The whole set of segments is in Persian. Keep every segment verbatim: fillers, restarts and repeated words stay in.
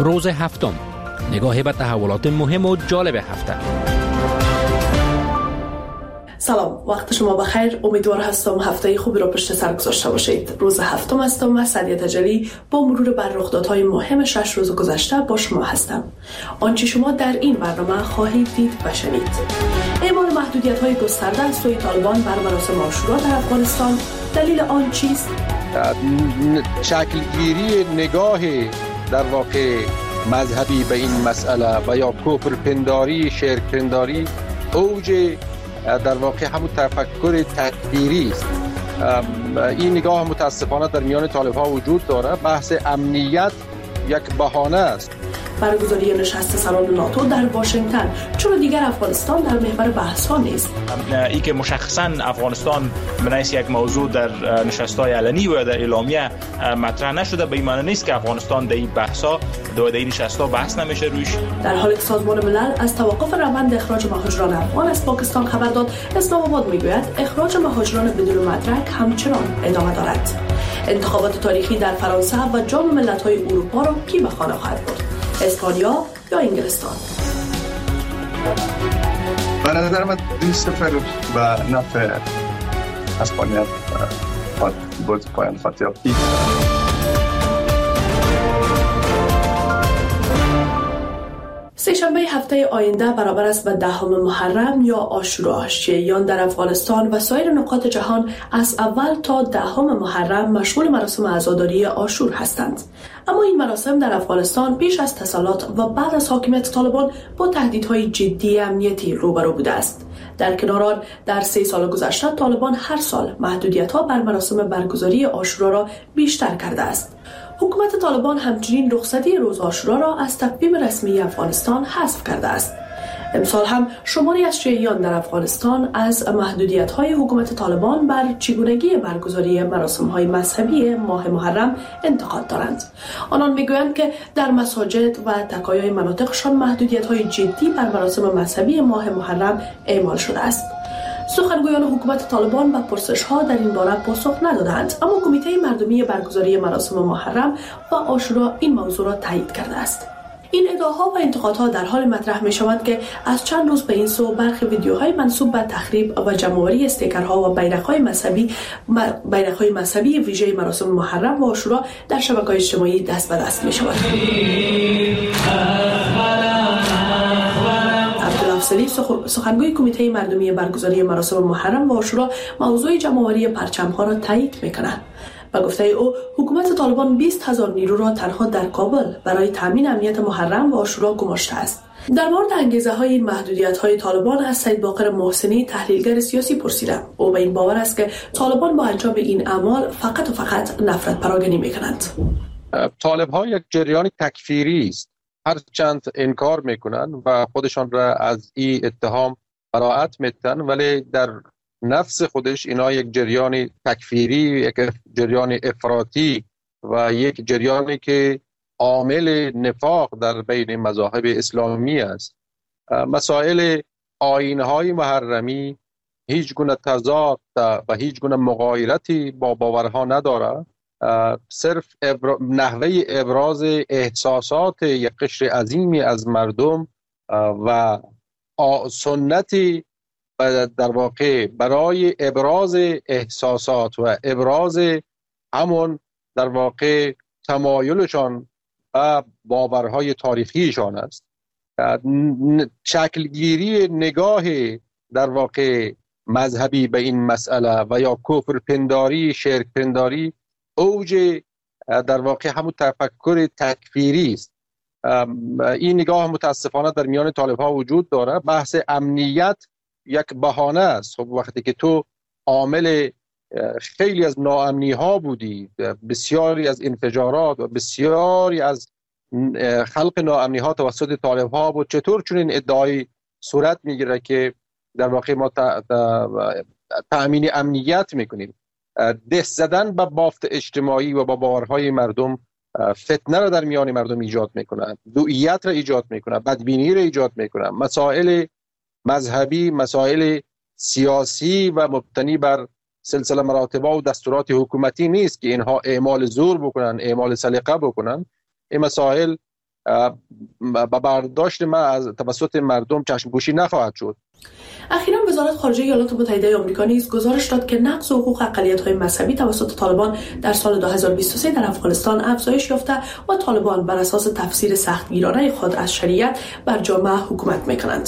روز هفتم، نگاهی به تحولات مهم و جالب هفته. سلام، وقت شما بخیر. امیدوار هستم هفته خوبی را پشت سر گذاشته باشید. روز هفتم هستم و سعدیه تجلی با مرور بر رخدادهای مهم شش روز گذشته با شما هستم. آنچه شما در این برنامه خواهید دید و شنید: اعمال محدودیت‌های گسترده از سوی طالبان بر مراسم عاشورا در افغانستان، دلیل آن چیست؟ شکلگیری نگاه در واقع مذهبی به این مسئله و یا کفر پنداری، شرک پنداری اوج در واقع همون تفکر تکفیری است. این نگاه متاسفانه در میان طالب‌ها وجود داره. بحث امنیت یک بهانه است. برگزاری نشست سالن ناتو در واشنگتن، چرا دیگر افغانستان در محور بحث ها نیست؟ ای که مشخصا افغانستان بنایست یک موضوع در نشست‌های علنی و در اعلامیه مطرح نشده، به این معنی نیست که افغانستان در این بحث‌ها در این نشست‌ها بحث نمیشه روش. در حالی که سازمان ملل از توقف روند اخراج مهاجران افغان از پاکستان خبر داد، اسلام آباد میگوید اخراج مهاجران بدون مدرک همچنان ادامه دارد. انتخابات تاریخی در فرانسه و جام ملت‌های اروپا را کی به خانه خواهد برد؟ اسپانیا یا انگلستان؟ به نظر من دو صفر و نفع اسپانیا بود پایان خطیابی. سه‌شنبه هفته آینده برابر است به دهم محرم یا عاشورا. شیعیان در افغانستان و سایر نقاط جهان از اول تا دهم محرم مشغول مراسم عزاداری عاشور هستند. اما این مراسم در افغانستان پیش از تسلط و بعد از حاکمیت طالبان با تهدیدهای جدی امنیتی روبرو بوده است. در کنار آن، در سه سال گذشته طالبان هر سال محدودیت‌ها بر مراسم برگزاری عاشورا را بیشتر کرده است. حکومت طالبان همچنین رخصتی روز عاشورا را از تقویم رسمی افغانستان حذف کرده است. امسال هم شماری از شیعیان در افغانستان از محدودیت‌های حکومت طالبان بر چگونگی برگزاری مراسم‌های مذهبی ماه محرم انتقاد دارند. آنان می‌گویند که در مساجد و تکایای مناطقشان محدودیت‌های جدی بر مراسم مذهبی ماه محرم اعمال شده است. سخنگویان حکومت طالبان به پرسش‌ها در این باره پاسخ ندادند، اما کمیته مردمی برگزاری مراسم محرم و عاشورا این موضوع را تایید کرده است. این ادعاها و انتقادها در حال مطرح می‌شوند که از چند روز به این سو برخی ویدیوهای منسوب به تخریب و جمع‌آوری استیکرها و بیرق‌های مذهبی بیرق‌های مذهبی ویژه مراسم محرم و عاشورا در شبکه‌های اجتماعی دست به دست می‌شود. عبدالافضلی سخنگوی کمیته مردمی برگزاری مراسم محرم و عاشورا موضوع جمع‌آوری پرچم‌ها را تایید می‌کند. با گفته او، حکومت طالبان بیست هزار نیرو را تنها در کابل برای تامین امنیت محرم و عاشورا گماشته است. در مورد انگیزه‌های این محدودیت‌های طالبان از سید باقر محسنی، تحلیلگر سیاسی، پرسیدم. او به این باور است که طالبان با انجام این اعمال فقط و فقط نفرت پراگنی می‌کنند. طالب‌ها یک جریان تکفیری است. هر چند انکار میکنن و خودشان را از این اتهام براءت میدن، ولی در نفس خودش اینا یک جریان تکفیری، یک جریان افراطی و یک جریانی که عامل نفاق در بین مذاهب اسلامی است. مسائل آیین‌های محرمی هیچ گونه تضاد و هیچ گونه مغایرتی با باورها نداره. صرف ابرا... نحوه ابراز احساسات یک قشر عظیمی از مردم و سنتی در واقع برای ابراز احساسات و ابراز همون در واقع تمایلشان و باورهای تاریخیشان است. شکلگیری نگاه در واقع مذهبی به این مسئله و یا کفر پنداری، شرک پنداری اوج در واقع همون تفکر تکفیری است. این نگاه متاسفانه در میان طالب‌ها وجود داره. بحث امنیت یک بهانه است. خب وقتی که تو عامل خیلی از ناامنی ها بودی، بسیاری از انفجارات و بسیاری از خلق ناامنی ها توسط طالب ها بود، چطور چون این ادعای صورت میگیره که در واقع ما تأمین امنیت میکنیم؟ دست زدن به بافت اجتماعی و با باورهای مردم فتنه را در میان مردم ایجاد میکنه، دوئیت را ایجاد میکنه، بدبینی را ایجاد میکنه. مسائل مذهبی، مسائل سیاسی و مبتنی بر سلسله مراتب و دستورات حکومتی نیست که اینها اعمال زور بکنن، اعمال سلیقه بکنن. این مسائل به برداشت من از توسط مردم چشم‌پوشی نخواهد شد. اخیراً وزارت خارجه ایالات متحده آمریکا نیز گزارش داد که نقض حقوق اقلیت‌های مذهبی توسط طالبان در سال دو هزار و بیست و سه در افغانستان افزایش یافته و طالبان بر اساس تفسیر سختگیرانه خود از شریعت بر جامعه حکومت می‌کنند.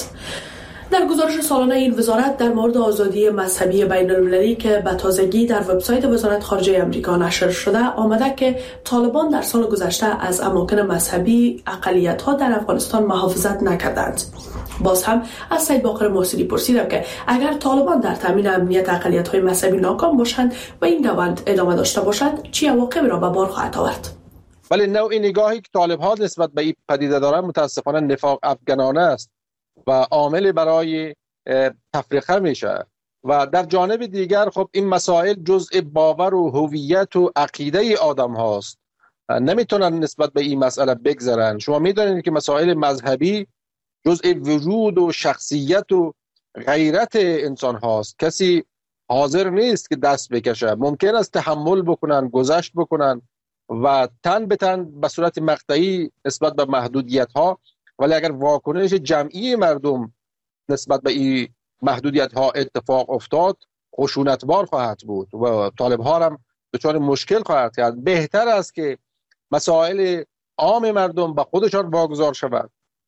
در گزارش سالانه این وزارت در مورد آزادی مذهبی بین‌المللی که به تازگی در وبسایت وزارت خارجه آمریکا نشر شده آمده که طالبان در سال گذشته از اماکن مذهبی اقلیت‌ها در افغانستان محافظت نکردند. باز هم از سید باقر محسنی پرسیدم که اگر طالبان در تامین امنیت اقلیت‌های مذهبی ناکام باشند و این روند ادامه داشته باشد چه عواقبی را به بار خواهد آورد؟ ولی نوع نگاهی که طالب‌ها نسبت به این پدیده دارند متاسفانه نفاق افغانانه است و عامل برای تفریقه میشه و در جانب دیگر خب این مسائل جزء باور و هویت و عقیده آدم هاست، نمیتونن نسبت به این مسئله بگذرن. شما میدونید که مسائل مذهبی جزء وجود و شخصیت و غیرت انسان هاست. کسی حاضر نیست که دست بکشه، ممکن است تحمل بکنن، گذشت بکنن و تن به تن به صورت مقطعی نسبت به محدودیت ها، ولی اگر واکنش جمعی مردم نسبت به این محدودیت ها اتفاق افتاد خشونتبار خواهد بود و طالب ها هم دچار مشکل خواهد کرد. بهتر است که مسائل عام مردم به خودشان واگذار شود،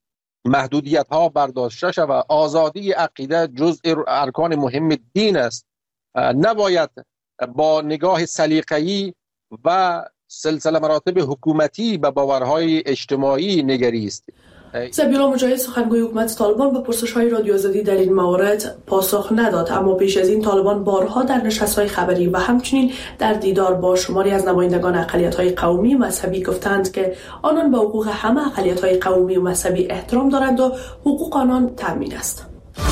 محدودیت ها برداشته شود. آزادی عقیده جزء ارکان مهم دین است، نباید با نگاه سلیقه‌ای و سلسله مراتب حکومتی به باورهای اجتماعی نگریست. ذبیحالله مجاهد سخنگوی حکومت طالبان به پرسش‌های رادیو آزادی در این مورد پاسخ نداد، اما پیش از این طالبان بارها در نشست‌های خبری و همچنین در دیدار با شماری از نمایندگان اقلیت‌های قومی و مذهبی گفتند که آنان به حقوق همه اقلیت‌های قومی و مذهبی احترام دارند و حقوق آنان تامین است.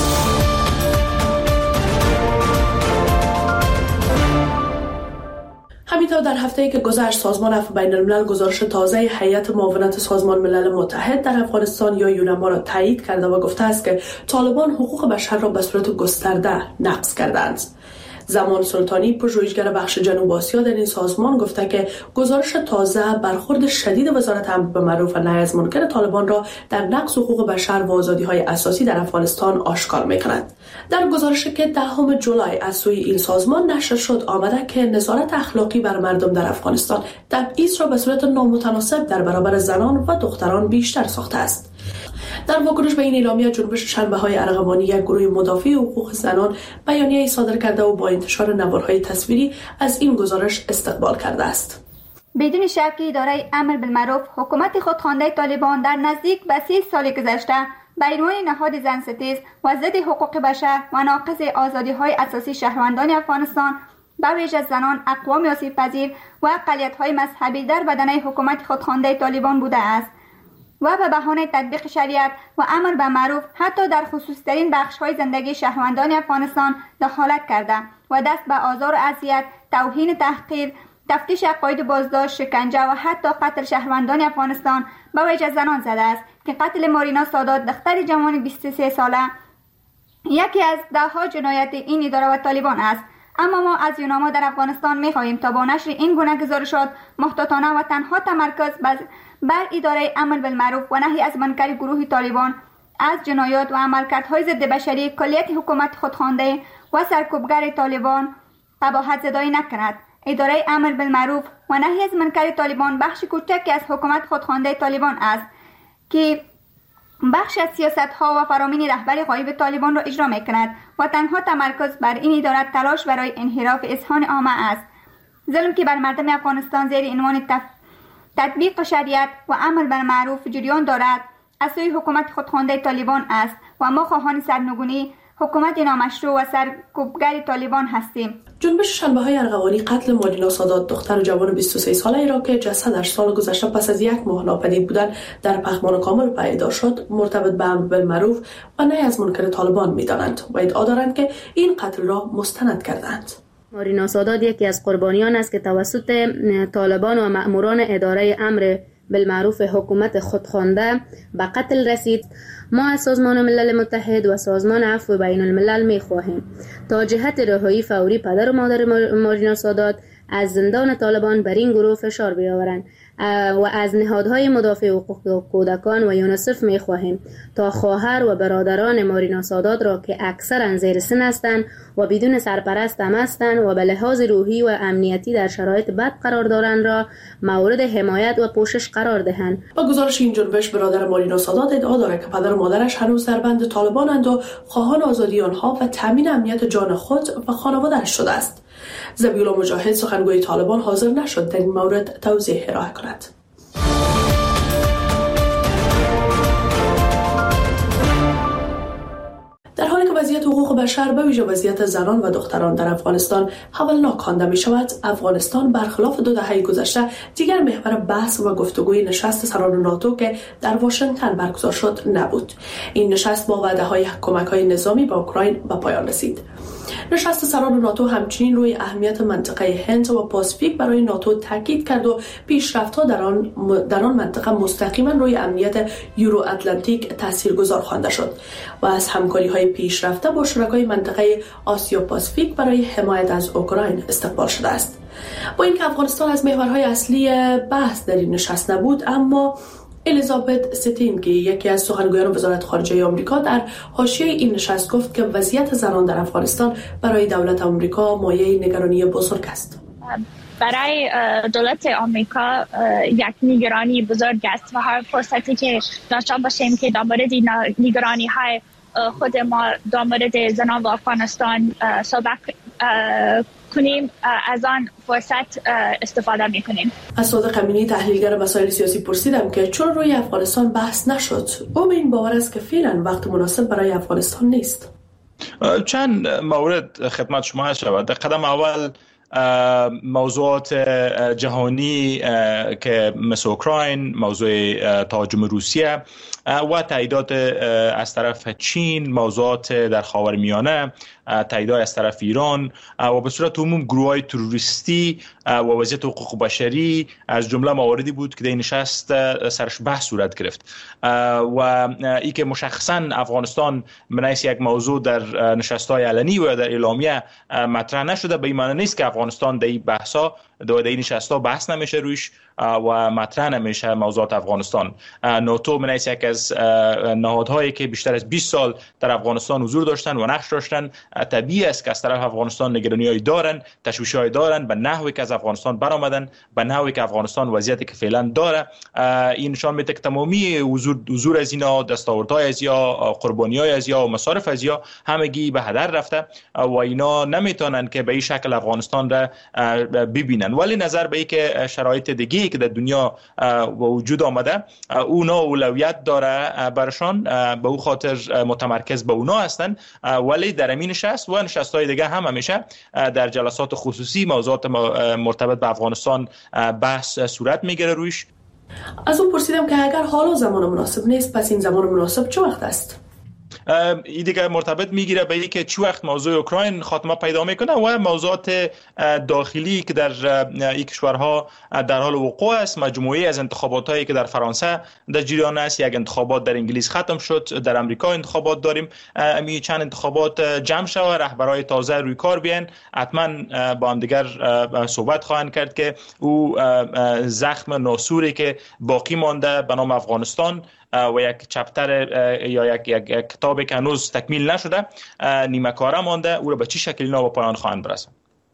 همینطور در هفته‌ای که گذشت سازمان عفو بین الملل گزارش تازه هیئت معاونت سازمان ملل متحد در افغانستان یا یونما را تایید کرده و گفته است که طالبان حقوق بشر را به صورت گسترده نقض کردند. زمان سلطانی پژوهشگر بخش جنوب آسیا در این سازمان گفته که گزارش تازه برخورد شدید وزارت امر بالمعروف و نهی از منکر طالبان را در نقض حقوق بشر و آزادی‌های اساسی در افغانستان آشکار می‌کند. در گزارشی که دهم جولای از سوی این سازمان نشر شد آمده که نظارت اخلاقی بر مردم در افغانستان تبعیض را به صورت نامتناسب در برابر زنان و دختران بیشتر ساخته است. در واکنش به این اعلامیه جنبش شنبه‌های ارغوانی یک گروه مدافع حقوق زنان بیانیه‌ای صادر کرده و با انتشار نوارهای تصویری از این گزارش استقبال کرده است. بدون شک اداره امر بالمعروف حکومت خودخوانده طالبان در نزدیک به سی سال گذشته به عنوان نهاد زنستیز و ضد حقوق بشر و ناقض آزادی‌های اساسی شهروندان افغانستان به ویژه زنان، اقوام آسیب‌پذیر و اقلیت‌های مذهبی در بدنه حکومت خودخوانده طالبان بوده است و به بهانه تطبیق شریعت و امر به معروف حتی در خصوصی‌ترین بخش‌های زندگی شهروندان افغانستان دخالت کرده و دست به آزار و اذیت، توهین، تحقیر، تفتیش عقاید، بازداشت، شکنجه و حتی قتل شهروندان افغانستان به ویژه زنان زده است که قتل مارینا سادات دختر جوان بیست و سه ساله یکی از ده‌ها جنایت این اداره و طالبان است. اما ما از یونما در افغانستان می‌خواهیم تا با نشر این گونه گزارشات محتاطانه و تنها تمرکز بر اداره امر بالمعروف و نهی از منکر گروه طالبان از جنایات و عملکردهای ضد بشری کلیت حکومت خودخوانده و سرکوبگر طالبان قباحت زدایی نکند. اداره امر بالمعروف و نهی از منکر طالبان بخش کوچکی از حکومت خودخوانده طالبان است که بخش از سیاست‌ها و فرامین رهبر غایب طالبان را اجرا می‌کند و تنها تمرکز بر این اداره تلاش برای انحراف اذهان عامه است. ظلم که بر مردم افغانستان زیر عنوان تف... تطبیق شریعت و امر بالمعروف جریان دارد از سوی حکومت خودخوانده طالبان است و ما خواهان سرنگونی حکومت نامشروع و سرکوبگر طالبان هستیم. جنبش شنبه‌های ارغوانی قتل مارینا سادات دختر جوان بیست و سه ساله را که جسدش سال گذشته پس از یک ماه ناپدید بودن در پخمان کامل پیدا شد مرتبط به امر بالمعروف و نهی از منکر طالبان می‌دانند و ادعا دارند که این قتل را مستند کردند. مارینا سادات یکی از قربانیان است که توسط طالبان و مأموران اداره امر بالمعروف حکومت خودخوانده به قتل رسید. ما از سازمان ملل متحد و سازمان عفو بین الملل می خواهیم تا جهت رهایی فوری پدر و مادر مارینا سادات از زندان طالبان بر این گروه فشار بیاورند و از نهادهای مدافع حقوق کودکان و یونیسف می خواهیم تا خواهر و برادران مارینا سادات را که اکثرا زیر سن هستند و بدون سرپرست هم هستند و به لحاظ روحی و امنیتی در شرایط بد قرار دارند را مورد حمایت و پوشش قرار دهند. با گزارش این جنبش برادر مارینا سادات ادعا دارد که پدر و مادرش هنوز در بند طالبانند و خواهان آزادی آنها و تامین امنیت جان خود و خانواده‌اش شده است. ذبیح‌الله مجاهد سخنگوی طالبان حاضر نشد در این مورد توضیح ارائه کند. در حالی که وضعیت حقوق بشر به ویژه وضعیت زنان و دختران در افغانستان هولناک خوانده می شود، افغانستان برخلاف دو دهه گذشته دیگر محور بحث و گفتگوی نشست سران ناتو که در واشنگتن برگزار شد نبود. این نشست با وعده های کمک های نظامی به اوکراین به پایان رسید. نشست سران ناتو همچنین روی اهمیت منطقه هند و پاسیفیک برای ناتو تاکید کرد و پیشرفت‌ها در آن در آن منطقه مستقیما روی امنیت یورو اتلانتیک تاثیرگذار خوانده شد و از همکاری‌های پیشرفته با شرکای منطقه آسیا پاسیفیک برای حمایت از اوکراین استقبال شده است. با اینکه افغانستان از محورهای اصلی بحث در این نشست نبود، اما الیزابت ستین که یکی از سخنگویان وزارت خارجه آمریکا در حاشیه این نشست گفت که وضعیت زنان در افغانستان برای دولت آمریکا مایه نگرانی بزرگ است. برای دولت آمریکا یک نگرانی بزرگ است و هر فرصتی که داشته باشیم که در مورد نگرانی های خود ما در مورد زنان و افغانستان صحبت کنیم، از آن فرصت استفاده میکنیم. از صادق امینی تحلیلگر مسائل سیاسی پرسیدم که چون روی افغانستان بحث نشد، او به این باور است که فعلا وقت مناسب برای افغانستان نیست. چند مورد خدمت شما شود. در قدم اول موضوعات جهانی که مثل اوکراین، موضوع تهاجم روسیه و تاییدات از طرف چین، موضوعات در خاورمیانه، تاییدات از طرف ایران و به صورت عموم گروه‌های تروریستی و وضعیت حقوق بشری از جمله مواردی بود که در این نشست سرش بحث صورت گرفت و ای که مشخصا افغانستان منیس یک موضوع در نشست‌های علنی و در اعلامیه مطرح نشده، به این معنی نیست که افغانستان در این بحث‌ها در این نشست‌ها بحث نمیشه روش و مطرح نمیشه موضوعات افغانستان. ناتو منیس یک از نهادهایی که بیشتر از بیست سال در افغانستان حضور داشتن و نقش داشتن، طبیعی است که از طرف افغانستان نگرانی‌های دارن، تشویش‌های دارن به نحوی که از افغانستان برآمدن، به نحوی که افغانستان وضعیتی که فعلا داره. این نشان میده که تمامی حضور حضور از اینا، دستاوردهای از یا قربانی‌های از یا و مصارف از یا همگی به هدر رفته و اینا نمیتونن که به این شکل افغانستان را ببینن. ولی نظر به اینکه شرایط دیگه که در دنیا وجود آمده اونا اولویت داره برشان، به او خاطر متمرکز به اونا هستن. ولی در این نشست و نشست‌های دیگه هم همیشه در جلسات خصوصی موضوعات مرتبط به افغانستان بحث صورت میگیره روش. از اون پرسیدم که اگر حالا زمان مناسب نیست، پس این زمان مناسب چه وقت است؟ این دیگه مرتبط میگیره به اینکه چه وقت موضوع اوکراین خاتمه پیدا میکنه و موضوعات داخلی که در این کشورها در حال وقوع است. مجموعه از انتخاباتایی که در فرانسه در جریان است، یک انتخابات در انگلیس ختم شد، در امریکا انتخابات داریم. امی چند انتخابات جمع شود، رهبرای تازه روی کار بیان، حتما با هم دیگر صحبت خواهند کرد که او زخم ناسوری که باقی مانده به نام افغانستان و یک چپتر یا یک, یک, یک کتابی که هنوز تکمیل نشده، نیمه کاره مانده، او را به چه شکلی اینا به پایان خواهند برساند.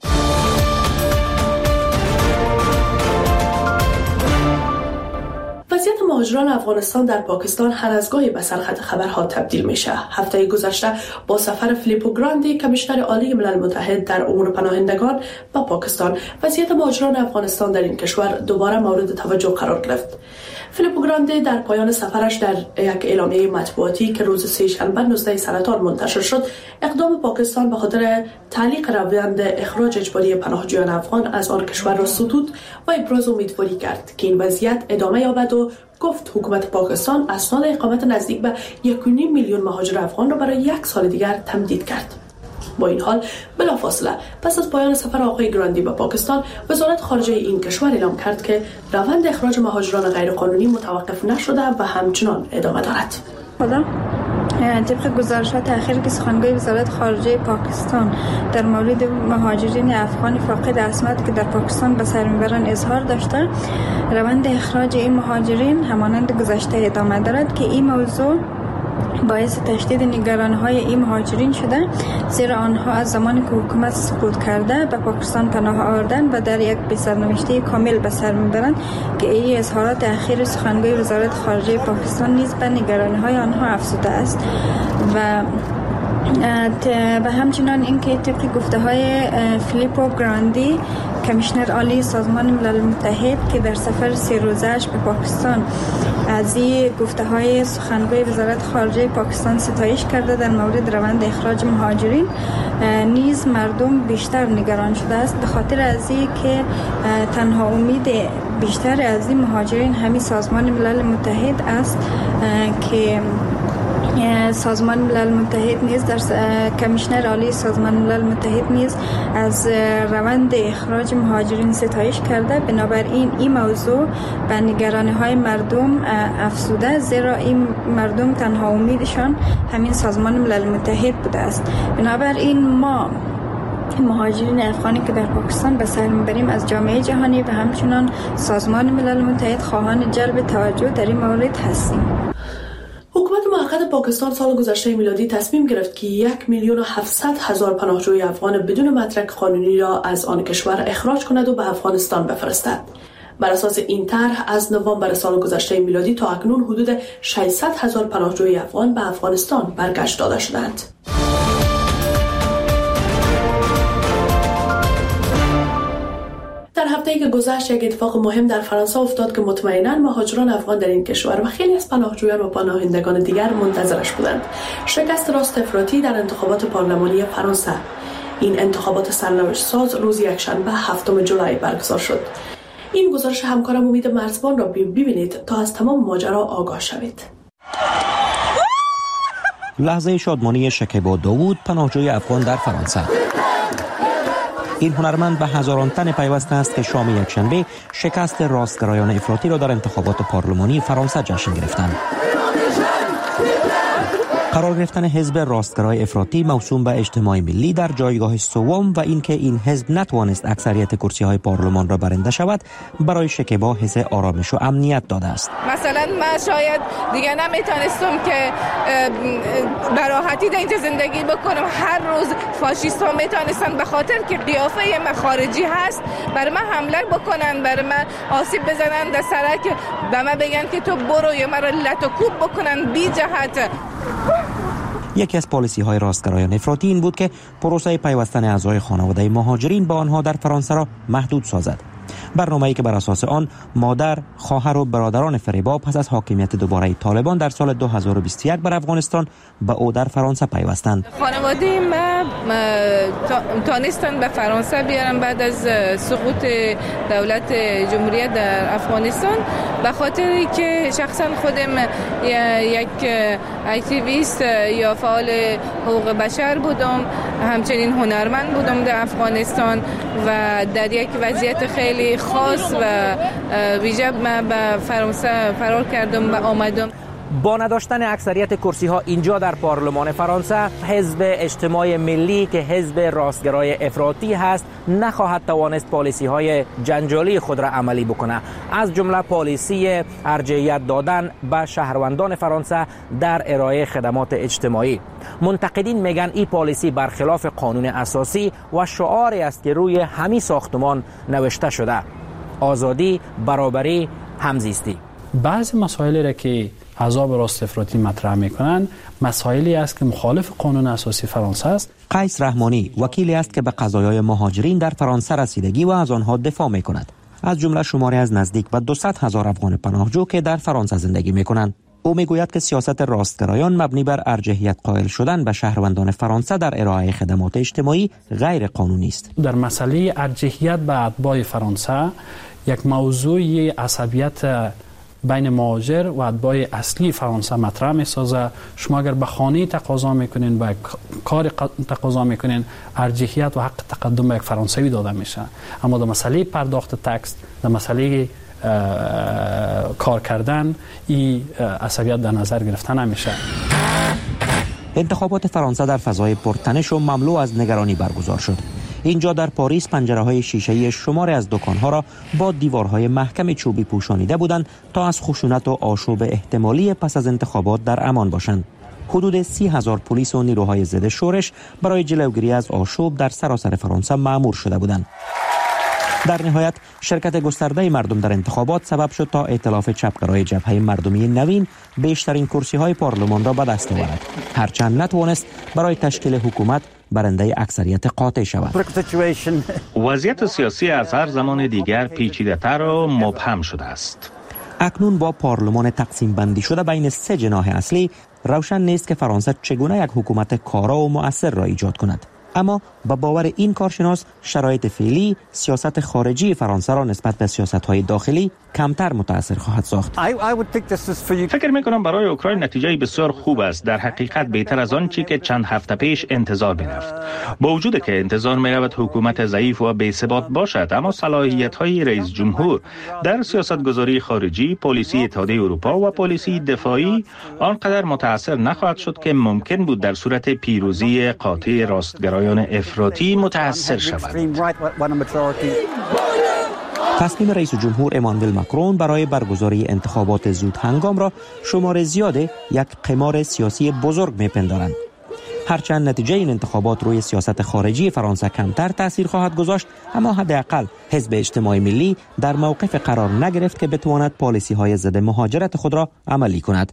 وضعیت مهاجران افغانستان در پاکستان هر از گاهی به سرخط خبرها تبدیل میشه. هفته گذشته با سفر فیلیپو گراندی کمیشنر عالی ملل متحد در امور پناهندگان به پاکستان، وضعیت مهاجران افغانستان در این کشور دوباره مورد توجه قرار گرفت. فیلیپو گراندی در پایان سفرش در یک اعلامیه مطبوعاتی که روز سه‌شنبه نوزده سرطان منتشر شد، اقدام پاکستان به خاطر تعلیق روند اخراج اجباری پناهجویان افغان از آن کشور را ستود و ابراز امیدواری کرد که این وضعیت ادامه یابد و گفت حکومت پاکستان اسناد اقامت نزدیک به یک و نیم میلیون مهاجر افغان را برای یک سال دیگر تمدید کرد. با این حال بلافاصله پس از پایان سفر آقای گراندی به پاکستان، وزارت خارجه این کشور اعلام کرد که روند اخراج مهاجران غیرقانونی متوقف نشده و همچنان ادامه دارد. حالا طبق گزارشات اخیر که سخنگوی وزارت خارجه پاکستان در مورد مهاجرین افغان فاقد عصمت که در پاکستان به سر میبرند اظهار داشته، روند اخراج این مهاجرین همانند گذشته ادامه دارد که این موضوع باعث تشدید نگرانی‌های این مهاجرین شده، زیرا آنها از زمانی که حکومت سقوط کرده به پاکستان پناه آوردند و در یک بسرنوشته کامل به سر میبرند که این اظهارات اخیر سخنگوی وزارت خارجه پاکستان نیز به نگرانی‌های آنها افزوده است. و و همچنان اینکه طبق گفته‌های فیلیپو گراندی، کمیشنر عالی سازمان ملل متحد که در سفر سه روزه‌اش به پاکستان از این گفته‌های سخنگوی وزارت خارجه پاکستان ستایش کرده در مورد روند اخراج مهاجرین، نیز مردم بیشتر نگران شده است، به خاطر از این که تنها امید بیشتر از این مهاجرین همین سازمان ملل متحد است که سازمان ملل متحد نیز در کمیشنر عالی سازمان ملل متحد نیز از روند اخراج مهاجرین ستایش کرده. بنابراین این موضوع به نگرانی‌های مردم افزوده، زیرا این مردم تنها امیدشان همین سازمان ملل متحد بوده است. بنابراین ما مهاجرین افغانی که در پاکستان به سر میبریم از جامعه جهانی و همچنان سازمان ملل متحد خواهان جلب توجه در این مورد هستیم. حکومت موقت پاکستان سال گذشته میلادی تصمیم گرفت که یک میلیون و هفتصد هزار پناهجوی افغان بدون مدرک قانونی را از آن کشور اخراج کند و به افغانستان بفرستد. بر اساس این طرح از نوامبر سال گذشته میلادی تا اکنون حدود ششصد هزار پناهجوی افغان به افغانستان برگشت داده شدند. در هفته‌ای که گذشت یک اتفاق مهم در فرانسه افتاد که مطمئناً مهاجران افغان در این کشور و خیلی از پناهجویان و پناهندگان دیگر منتظرش بودند. شکست راست افراطی در انتخابات پارلمانی فرانسه. این انتخابات سرنوشت ساز روز یکشنبه هفتم جولای برگزار شد. این گزارش همکارم امید مرزبان را ببینید تا از تمام ماجرا آگاه شوید. لحظه شادمانی شکیبا داوود، پناهجوی افغان در فرانسه. این هنرمند به هزاران تن پیوسته است که شام یکشنبه شکست راستگرایان افراطی را در انتخابات پارلمانی فرانسه جشن گرفتند. قرار گرفتن حزب راستگرای افراطی موسوم به اجتماع ملی در جایگاه سوم و اینکه این حزب نتوانست اکثریت کرسی‌های پارلمان را برنده شود، برای شکیبا حس آرامش و امنیت داده است. مثلا من شاید دیگه نمیتونستم که به راحتی در اینجا زندگی بکنم. هر روز فاشیست ها میتونستن به خاطر که قیافه من خارجی هست بر من حمله بکنن، بر من آسیب بزنن، در سرک به من بگن که تو برو یا مرا لط و کوب بکنن بی جهت. یکی از پالیسی های راستگرایان افراطی این بود که پروسه پیوستن اعضای خانواده مهاجرین با آنها در فرانسه را محدود سازد. برنامه‌ای که بر اساس آن مادر، خواهر و برادران فریبا پس از حاکمیت دوباره طالبان در سال دو هزار و بیست و یک بر افغانستان به او در فرانسه پیوستند. خانواده ما تانستن به فرانسه بیارن بعد از سقوط دولت جمهوریت در افغانستان، به خاطر که شخصا خودم یک اکتیویست یا فعال حقوق بشر بودم، همچنین هنرمند بودم در افغانستان و در یک وضعیت خیلی خاص و ویژه من به فرانسه فرار کردم و آمدم. با نداشتن اکثریت کرسی ها اینجا در پارلمان فرانسه، حزب اجتماع ملی که حزب راستگرای افراطی هست نخواهد توانست پالیسی های جنجالی خود را عملی بکنه، از جمله پالیسی ارجحیت دادن به شهروندان فرانسه در ارائه خدمات اجتماعی. منتقدین میگن این پالیسی برخلاف قانون اساسی و شعاری است که روی همین ساختمان نوشته شده: آزادی، برابری، همزیستی. بعضی مسائلی را که احزاب راست افراطی مطرح میکنن مسائلی است که مخالف قانون اساسی فرانسه است. قیس رحمانی وکیلی است که به قضایای مهاجرین در فرانسه رسیدگی و از آنها دفاع میکند، از جمله شماری از نزدیک به دویست هزار افغان پناهجو که در فرانسه زندگی میکنند. او میگوید که سیاست راستگرایان مبنی بر ارجحیت قائل شدن به شهروندان فرانسه در ارائه خدمات اجتماعی غیر قانونی است. در مسئله ارجحیت به اتباع فرانسه یک موضوع عصبیت بین مهاجر و اتباع اصلی فرانسه مطرح می‌سازه. شما اگر به خانه تقاضا میکنین، به کار تقاضا میکنین، ارجحیت و حق تقدم به یک فرانسوی داده میشه، اما در مسئله پرداخت تکس، در مسئله کار کردن، این عصبیت در نظر گرفته نمیشه. انتخابات فرانسه در فضای پرتنش و مملو از نگرانی برگزار شد. اینجا در پاریس پنجره‌های شیشه‌ای شماری از دکان‌ها را با دیوارهای محکم چوبی پوشانیده بودند تا از خشونت و آشوب احتمالی پس از انتخابات در امان باشند. حدود سی هزار پلیس و نیروهای ضد شورش برای جلوگیری از آشوب در سراسر فرانسه مأمور شده بودند. در نهایت شرکت گسترده مردم در انتخابات سبب شد تا ائتلاف چپگرای جبهه مردمی نوین بیشترین کرسی‌های پارلمان را به دست آورد، هرچند نتوانست برای تشکیل حکومت برنده اکثریت قاطع شود. وضعیت سیاسی از هر زمان دیگر پیچیده‌تر و مبهم شده است. اکنون با پارلمان تقسیم بندی شده بین سه جناح اصلی، روشن نیست که فرانسه چگونه یک حکومت کارا و مؤثر را ایجاد کند. اما با باور این کارشناس شرایط فعلی سیاست خارجی فرانسه را نسبت به سیاست‌های داخلی کمتر متأثر خواهد ساخت. فکر می‌کنم برای اوکراین نتیجه بسیار خوب است، در حقیقت بهتر از آن چی که چند هفته پیش انتظار می‌رفت. با وجود که انتظار می‌رود حکومت ضعیف و بی‌ثبات باشد، اما صلاحیت‌های رئیس جمهور در سیاست‌گذاری خارجی، پالیسی اتحادیه اروپا و پالیسی دفاعی آنقدر متأثر نخواهد شد که ممکن بود در صورت پیروزی قاطع راستگرایان افراطی متأثر شود. تصمیم رئیس جمهور امانوئل ماکرون برای برگزاری انتخابات زود هنگام را شمار زیاد یک قمار سیاسی بزرگ می‌پندارند. هرچند نتیجه این انتخابات روی سیاست خارجی فرانسه کمتر تأثیر خواهد گذاشت، اما حداقل حزب اجتماعی ملی در موقف قرار نگرفت که بتواند پالیسی‌های ضد مهاجرت خود را عملی کند.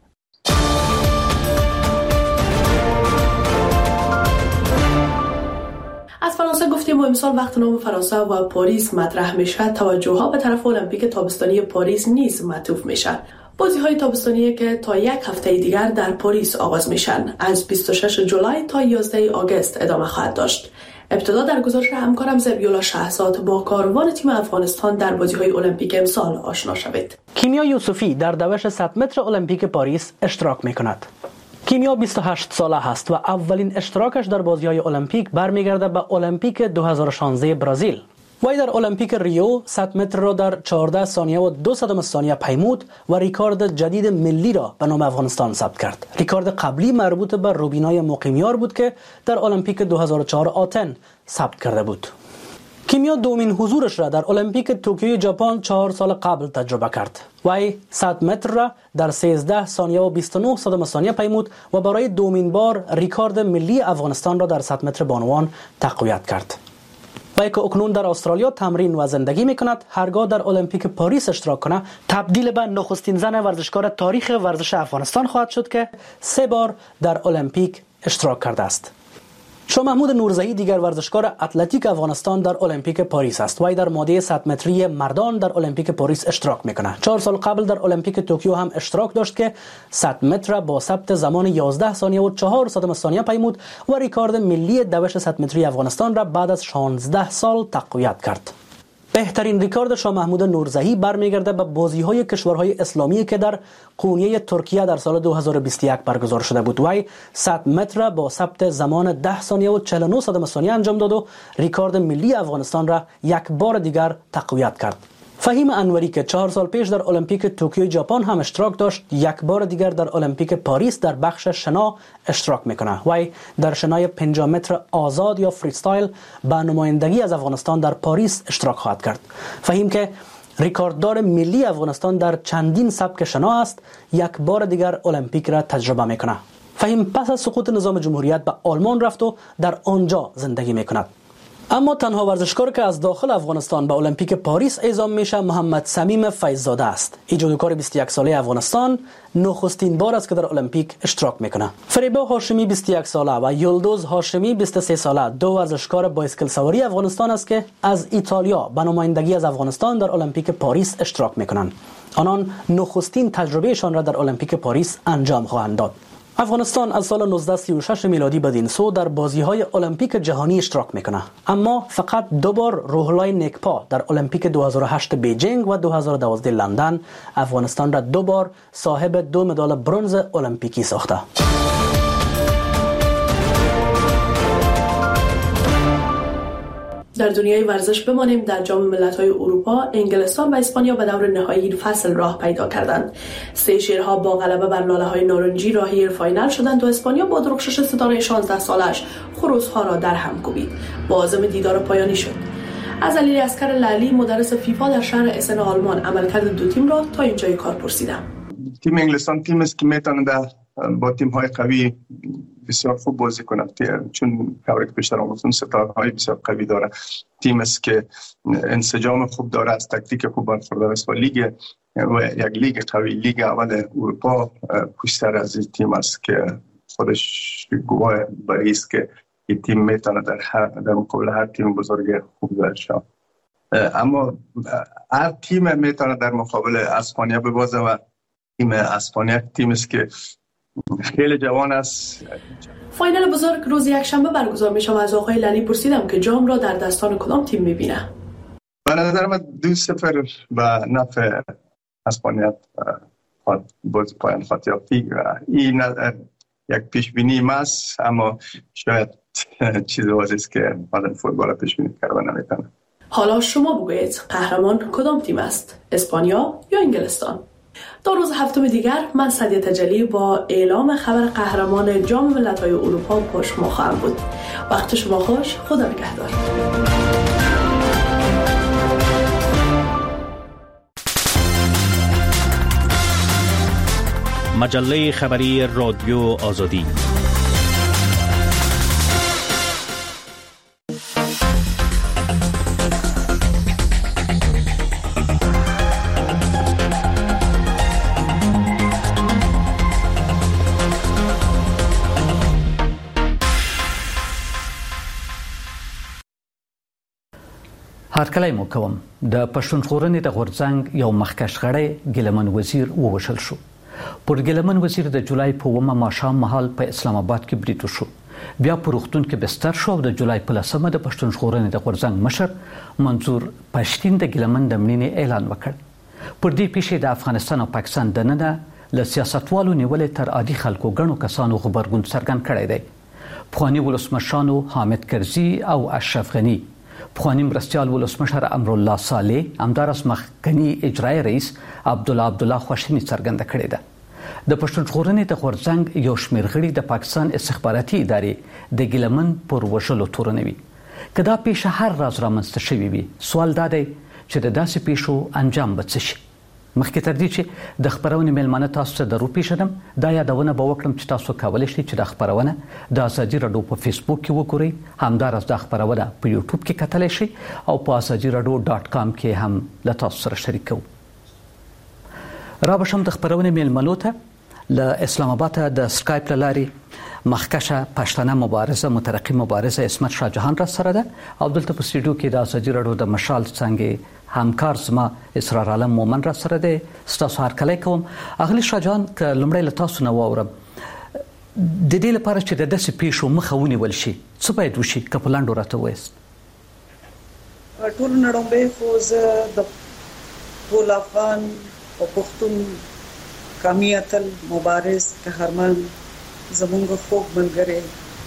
از فرانسه گفتیم و امسال وقت نام فرانسه و پاریس مطرح میشه، توجه ها به طرف المپیک تابستانی پاریس نیز معطوف میشن. بازی های تابستانی که تا یک هفته دیگر در پاریس آغاز میشن، از بیست و شش جولای تا یازده آگوست ادامه خواهد داشت. ابتدا در گزارش همکارم زبیولا شهزاد با کاروان تیم افغانستان در بازی های المپیک امسال آشنا شوید. کیمیا یوسفی در دوش صد متر المپیک پاریس اشتراک میکند. کیمیا بیست و هشت ساله هست و اولین اشتراکش در بازی‌های المپیک برمیگرده به المپیک دو هزار و شانزده برزیل. وی در المپیک ریو صد متر را در چهارده ثانیه و دو صدم ثانیه پیمود و ریکارد جدید ملی را به نام افغانستان ثبت کرد. ریکارد قبلی مربوط به روبینای مقیمیار بود که در المپیک دو هزار و چهار آتن ثبت کرده بود. کیمیا دومین حضورش را در المپیک توکیو ژاپن چهار سال قبل تجربه کرد. وی صد متر را در سیزده ثانیه و بیست و نه صدم ثانیه پیمود و برای دومین بار ریکارد ملی افغانستان را در صد متر بانوان تقویت کرد. وی که اکنون در استرالیا تمرین و زندگی می کند، هرگاه در المپیک پاریس اشتراک کنه تبدیل به نخستین زن ورزشکار تاریخ ورزش افغانستان خواهد شد که سه بار در المپیک اشتراک کرده است. شاه محمود نورزهی دیگر ورزشکار اتلتیک افغانستان در المپیک پاریس است. وی در ماده صد متری مردان در المپیک پاریس اشتراک میکنه. چهار سال قبل در المپیک توکیو هم اشتراک داشت که صد متر با ثبت زمان یازده ثانیه و چهار صدم ثانیه پیمود و ریکارد ملی دوش صد متری افغانستان را بعد از شانزده سال تقویت کرد. بهترین ریکارد شاه محمود نورزهی برمیگرده به بازی‌های کشورهای اسلامی که در قونیه ترکیه در سال دو هزار و بیست و یک برگزار شده بود. وی صد متر با ثبت زمان ده ثانیه و چهل و نه صدم ثانیه انجام داد و ریکارد ملی افغانستان را یک بار دیگر تقویت کرد. فهیم انوری که چهار سال پیش در المپیک توکیو ژاپن هم اشتراک داشت، یک بار دیگر در المپیک پاریس در بخش شنا اشتراک میکنه. وی در شنای پنجاه متر آزاد یا فریستایل با نمایندگی از افغانستان در پاریس اشتراک خواهد کرد. فهیم که ریکارددار ملی افغانستان در چندین سبک شنا است، یک بار دیگر المپیک را تجربه میکنه. فهیم پس از سقوط نظام جمهوریت به آلمان رفت و در آنجا زندگی میکند. اما تنها ورزشکار که از داخل افغانستان به المپیک پاریس اعزام میشه محمد صمیم فیض‌زاده است. این جودوکار بیست و یک ساله افغانستان نخستین بار است که در المپیک اشتراک میکنه. فریبا هاشمی بیست و یک ساله و یلدوز هاشمی بیست و سه ساله دو ورزشکار بایسکل سواری افغانستان است که از ایتالیا به نمایندگی از افغانستان در المپیک پاریس اشتراک میکنند. آنان نخستین تجربهشان را در المپیک پاریس انجام خواهند داد. افغانستان از سال نوزده سی و شش میلادی بدین سو در بازی‌های المپیک جهانی اشتراک میکنه، اما فقط دو بار روح‌الله نکپا در المپیک دو هزار و هشت بیجینگ و دو هزار و دوازده لندن افغانستان را دو بار صاحب دو مدال برنز المپیکی ساخته. در دنیای ورزش بمانیم. در جام ملت‌های اروپا انگلستان و اسپانیا به دور نهایی این فصل راه پیدا کردند. سه شیرها با غلبه بر لاله‌های نارنجی راهی فاینال شدند و اسپانیا با درخشش ستاره شانزده سالش خروس‌ها را در هم کوبید. با عازم دیدار پایانی شد. از علی اسکر لالی مدرس فیفا در شهر اسن آلمان عملکرد دو تیم را تا اینجای کار پرسیدم. تیم انگلستان تیم است که میتونه با تیم‌های قوی بسیار خوب بازی کنه، چون کاری که بیشتر گفتم ستاره‌های بسیار قوی داره. تیم است که انسجام خوب داره، از تاکتیک خوب برخوردار است و لیگ و یک لیگ قوی، لیگ اول اروپا پشتر از این تیم است که خودش گواه بری است که این تیم میتونه در هر در مقابل هر تیم بزرگ خوب داشته. اما هر تیم میتونه در مقابل اسپانیا ببازه و تیم اسپانیا تیم است که خیلی جوان است. فاینال بزرگ روز یکشنبه برگزار میشه و از آقای لالی پرسیدم که جام را در دستان کدام تیم میبینه. به نظر من دو صفر به نفع اسپانیا باز پایان خواهد یافت. این یک پیش بینی است، اما شاید چیزی است که آدم فوتبال پیش بینی کردن نمیتونه. حالا شما بگویید قهرمان کدام تیم است؟ اسپانیا یا انگلستان؟ دو روز هفتم دیگر من سعدیه تجلی با اعلام خبر قهرمان جام ملت‌های اروپا پشت ما خواهم بود. وقت شما خوش، خدا نگهدار. مجله خبری رادیو آزادی. هرکلی مو کوم د پښتون ژغورنې د غورځنګ یو مخکښ غړی ګیلمن وزیر ووژل شو. پر ګیلمن وزیر د جولای په اومه ماښام مهال په اسلام آباد کې برید وشو. بیا په روغتون کې بستر شو او د جولای په لسمه د پښتون ژغورنې د غورځنګ مشر منظور پښتین د ګیلمن د مړینې اعلان وکړ. پر دې پیښې د افغانستان او پاکستان دننه له سیاستوالو نیولې تر عادي خلکو ګڼو کسانو غبرګون څرګند کړی دی. پخواني ولسمشرانو حامد کرزي او اشرف غني، پخوانی مرستیال ولسمشر امرالله صالح، همداراز مخکنی اجرایی رئیس عبدالله عبدالله خواشیني څرګنده کړې ده. د پښتون ژغورنې د غورځنګ یو شمېر غړي د پاکستان استخباراتي ادارې د ګیلمن پر وژلو تورنوي. که دا پیښه هر راز رامنځته شوې وي، سوال دا دی چې د داسې پیښو انجام به څه شي. مخکې تر دې چې د خپرونې میلمانه تاسو ته در وپېژنم، دا یادونه به وکړم چې تاسو کولی شئ چې دا خپرونه د ازادي راډیو په فیسبوک کې وګورئ، همداراز دا خپرونه په یوټیوب کې کتلی شئ او په ازادي راډیو ډاټ کام کې هم له تاسو سره شریک کوو. را به شم د خپرونې میلمنو ته له اسلام آباد د سکایپ له لارې مخکشه پښتانه مبارزه مترقي مبارزه عصمت شاه جهان را سره ده او دلته په سټوډیو کې د ازادي راډیو د مشال څنګه همکار زما اسرار عالم مومن را سره ده. ستاسو هرکلی کوم. اغلی شاه جهان که لمړی له تاسو نه واورم، د دې لپاره چې د داسې پیښو مخه ونیول شي څه باید وشي؟ که په لنډو راته ووایاست. ټول نړومبی خو زه د ټول افغان او پښتون قومي اتل مبارز قهرمان زمونږ خوږ ملګری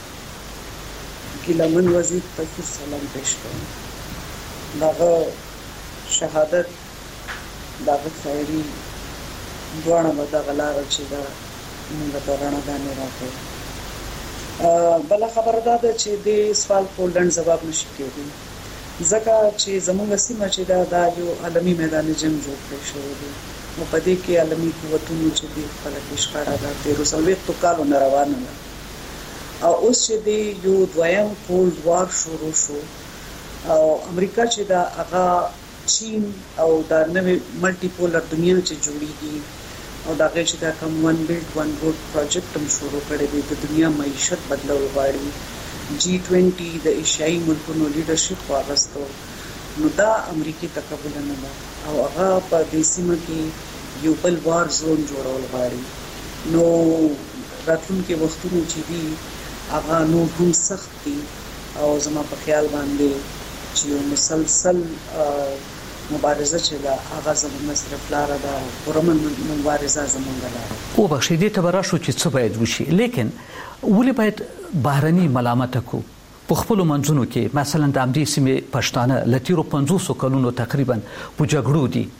ګیلمن وزیر ته سلام پېښ کوم. دغه شهادت دغه خیري دواړه به دغه لاره چې دا موږ ته رڼاګانې راکوي. بله خبره دا ده چې دې سوال په لنډ ځواب نشي کېدی، ځکه چې زموږ سیمه چې دا دا یو عالمي میدان جنګ جوړ کړی شوی دی نو په دې کې عالمي قوتونو چې دې خپله کې ښکاره ده تېرو څلوېښتو کالو نه روانه ده او اوس چې دې یو دویم کولډ وار شروع شو او امریکا چې دا هغه چین او دا نوې ملټي پولر دنیا چې جوړیږي او دا غي چې دا کوم ون بیلډ ون روډ پروجیکټ هم شروع کړی دی د دنیا معیشت بدلول غواړي، جی ټوینټي د ایشیایي ملکونو لیډرشپ واغستو نو دا امریکای تقبل نه ده او هغه په دې سیمه کې یو بل وار زون جوړول غواړي. نو راتلونکي وختونو چې دي هغه نو هم سخت دي او زما په خیال باندې چې یو مسلسل مبارزه چې دا هغه زموږ مصرف لاره ده پرمن مبارزه زموږ لاره. او بخښې دې ته به راشو چې څه باید وشي، لیکن ولې باید بهرني ملامت کو په خپل منځونو کې مثلا د امدې سیمې پښتانه لتیرو پنځوس کلونو تقریبا په جګړو دي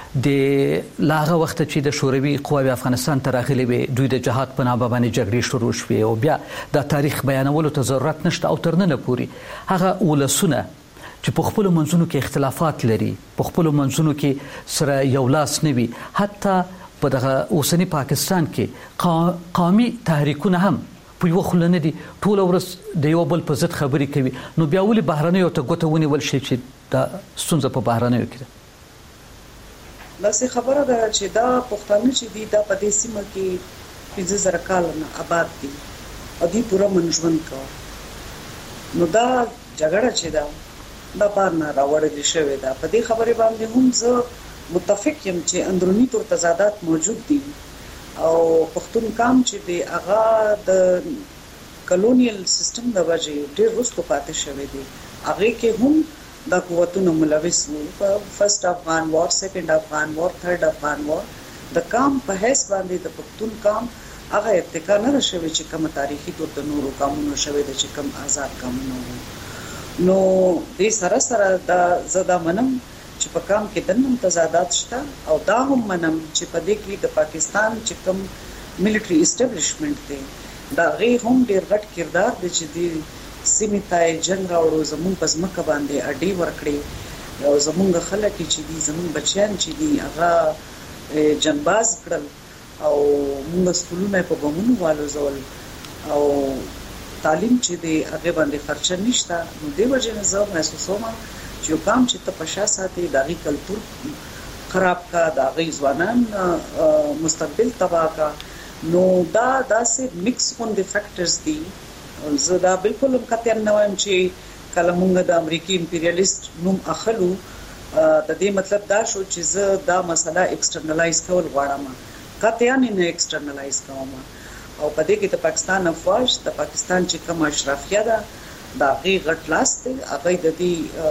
د لاغه وخت چې د شوروي قواوی افغانستان ته راغلي وي دوی د جهاد په نامه باندې جګړې شروع شوې او بیا د تاریخ بیانولو ته ضرورت نشته او تر نن پورې هغه ولسونه چې په خپل منځونو کې اختلافات لري په خپل منځونو کې سره یو لاس نه وي حتی په دغه اوسنی پاکستان کې قومي تحریکونه هم په یو خل نه دي ټول ورځ د یو بل په ضد خبرې کوي نو بیا ولې بهرنیو ته ګوته ونیول شي چې دا ستونزه په بهرنیو کې لاسه خبره ده چې دا پښتانه چې دي دا په دې سیمه کې پنځه زره کال نه آباد دي او دې پوره منځوند کا نو دا جګړه چې دا دا بار نه راوړل شوې ده په دې خبره باندې هم زه متفق یم چې اندرونی تور تضادات موجود دي او پښتون قام چې دی هغه د کلونیل سیستم د وجې ډېر وروسته پاتې شوی دی هغه کې هم د قوتونو ملوث وو فرست افغان وار سیکنډ افغان وار تھرد افغان وار د قام په هیڅ باندې د پښتون قام هغه ارتقا نه شوی چې کوم تاریخي تور د نورو قومونو شوی د چې کوم آزاد قومونو نو دې سره سره د زدا منم چې په کام کې دنم تضادات شته او دا هم منم چې په دې کې د پاکستان چې کوم ملټری اسټابلیشمنت دی دا غي هم ډېر غټ کردار دی چې دی سیمې ته جنگ راوړو زموږ په ځمکه باندې اډې ورکړې او زموږ خلک چې دي زموږ بچیان چې دي هغه جنباز کړل او موږ سکولونه په بمونو والوزول او تعلیم چې دی هغه باندې خرچه نشته نو دی وجه نه زه محسوسوم چې کوم چې ته په شا ساتي دغه کلتور خراب کا دغه ځوانان مستقبل تباہ کا نو دا داسې مکس اون دی فیکټرز دي زه دا بالکل هم کته نه وایم چې کله موږ د امریکای امپریالیست نوم اخلو د دې مطلب دا شو چې زه دا مسله ایکسټرنلایز کول غواړم کته نه ایکسټرنلایز کوم او په دې کې د پاکستان افواج د پاکستان چې کوم اشرافیه ده دا غي غټ لاس دی هغه د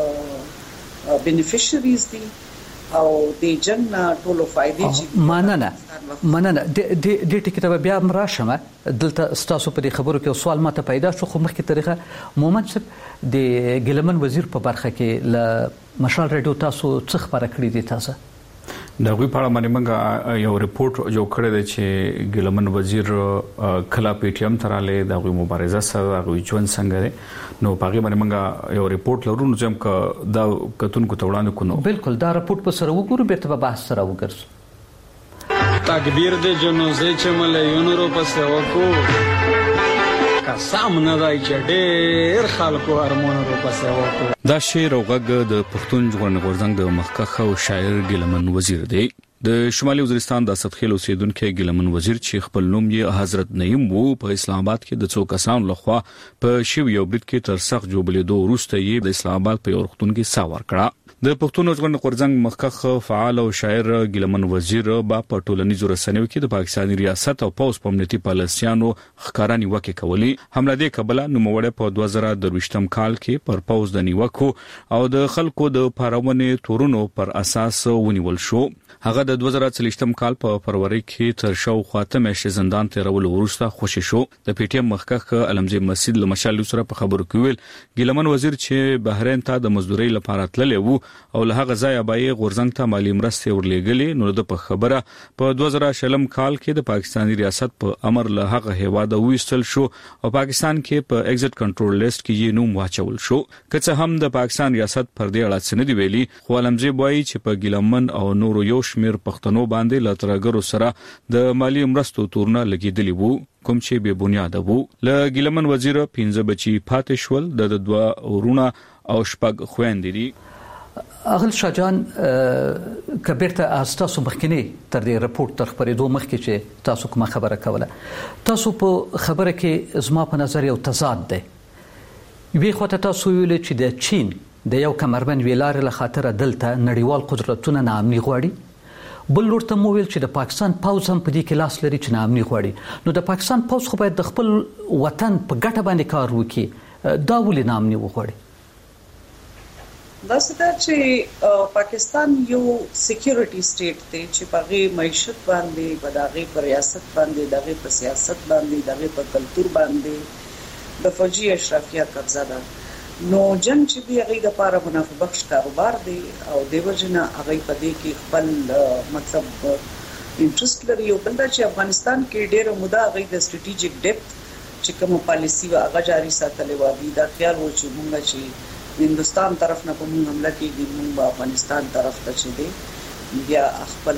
دې بینیفیشریز دي او د جن ټولو فائدې چې مننه مننه د د ټیکټه بیا مراشمه دلته ستاسو په خبرو کې سوال ماته پیدا شو خو مخکې طریقه مومن صاحب د ګلمن وزیر په برخه کې ل مشال رادیو تاسو څخه خبره کړې دي تاسو دا غوي په اړه باندې موږ یو ریپورت جوړ کړی دی چې ګلمن وزیر کلا پی ټی ایم تراله دا غوي مبارزه سره غوي ژوند څنګه دی نو په هغه باندې موږ یو ریپورت لرو نو چې موږ دا کتونکو ته وړاندې کوو بالکل دا ریپورت په سره وګورو به ته بحث سره وګرځو تکبیر د جنازې چې مليون روپے وکړو قسم نه دی چې ډېر خلکو هرمون روپے وکړو دا شعر او غږ د پښتون ژغورنې غورځنګ د مخکښ او شاعر ګلمن وزیر دی د شمالي وزیرستان د سدخیل اوسیدونکو ګلمن وزیر چې خپل نوم یې حضرت نعیم وو په اسلام آباد کې د څو کسانو لخوا په شیو یو بریټ کې تر سخت جوړبلې دوه وروسته یې د اسلام آباد په یو وختون کې ساور کړه د پښتون ژغورنې غورځنګ مخکښ فعال او شاعر ګلمن وزیر با په ټولنیزو رسنیو کې د پاکستاني ریاست او پوز په امنیتي پالیسیانو ښکارا نیوکه کولی حمله دې قبله نوموړی په دوه زره درویشتم کال کې پر پوز د نیوکو او د خلکو د پارونې تورونو پر اساس ونیول شو هغه د دوه زره څلوېښتم کال په فروری کې تر شاو خاطر مېشه زندان ته رول ورسته خوشی شو د پی ټی ایم مخکښ علمزی مسجد لمشال سره په خبرو کې ویل ګلمن وزیر چې بحرین ته د مزدوري لپاره تللی وو او له هغه ځای به غورځنګ ته مالی مرستې ورلېګلې نو د په خبره په دوه زره شلم کال کې د پاکستاني ریاست په امر له هغه هواده وېستل شو او پاکستان کې په ایگزټ کنټرول لیست کې یې نوم واچول شو که څه هم د پاکستان ریاست پر دې اړه څه نه دی ویلي خو علمزی وایي چې په ګلمن او نورو یو شمیر پښتنو باندې له ترګرو سره د مالی مرستو تورونه لګیدلی وو کوم چې به بنیاد وو له ګلمن وزیر پنځه بچي پاتې شول د دوه ورونه او شپږ خويندې دي اغل شاجان کبیرته تاسو مخکنی تر دې رپورت تر خبرېدو مخکې چې تاسو کومه خبره کوله تاسو په خبره کې زما په نظر یو تضاد دی وی خو ته تاسو ویل چې د چین د یو کمربند ویلار له خاطر دلته نړیوال قدرتونه نامني غواړي بل ورته مو ویل چې د پاکستان پوز هم په دې کې لاس لري چې نامني غواړي نو د پاکستان پوز خو باید د خپل وطن په ګټه باندې کار وکړي دا ولې نامني وغواړي دا څه چې پاکستان یو سکیورټي سټیټ دی چې په معیشت باندې په دغه ریاست باندې دغه په سیاست باندې دغه په کلچر باندې د فوجي اشرافیه قبضه ده. نو جنگ چې دی هغه د لپاره منافع بخش کاروبار دی او د وجنه هغه په دې کې خپل مطلب انټرست لري. او بل دا چې افغانستان کې ډېر موده هغه د سټریټیجیک ډیپت چې کوم پالیسی وا هغه جاری ساتلې و دي. دا خیال و چې موږ چې هندستان طرف نه کوم حمله کېږي موږ افغانستان طرف ته چې دی بیا خپل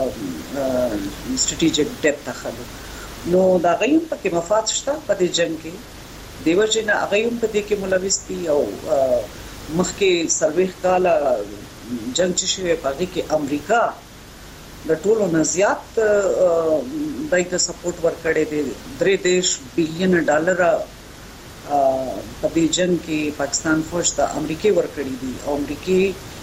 سټریټیجیک ډیپت اخلو. نو دا غیم پکې مفاد شته په دې جنگ کې دیو جن هغه هم په دې کې ملوث دي. او مخکې سرویخ کاله جنگ چې شوی په دې کې امریکا د ټولو نه زیات دای ته سپورټ ورکړي دي. درې دیش بلین ډالر په دې جنگ کې پاکستان فوج ته امریکای ورکړي دي او امریکای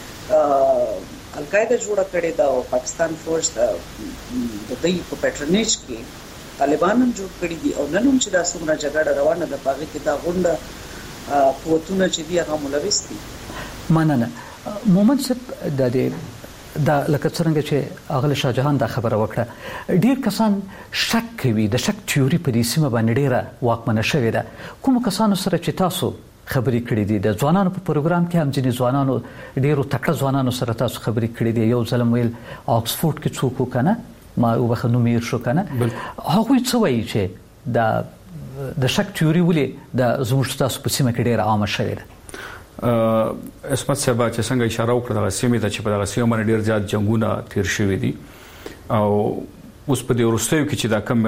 القاعده جوړه کړې ده او پاکستان فوج ته د دې په پیټرنیج کې طالبان هم جوړ کړی دي. او نن هم چې دا څومره جګړه روانه ده پاغه کې دا غونډه قوتونه چې دی هغه ملوث دي. مننه مومن صاحب د دې دا لکه څنګه چې اغل شاه جهان دا خبره وکړه ډیر کسان شک کوي د شک تیوري په دې سیمه باندې ډیره واکمنه شوې ده. کوم کسانو سره چې تاسو خبرې کړې دي د ځوانانو په پروګرام کې هم ځینې ځوانانو ډیرو تکړه ځوانانو سره تاسو خبرې کړې دي. یو ځل ویل آکسفورد کې څوک وکنه ما وبخنو میر شو کنه هغه څه وایي چې دا د شک تیوري ولې د زموږ تاسو په سیمه کې ډیره عامه شوې ده. اسمت صاحب چې څنګه اشاره وکړه د سیمې ته چې په دغه سیمه باندې ډیر زیات جنگونه تیر شوي دي او اوس په دې وروستیو کې چې دا کوم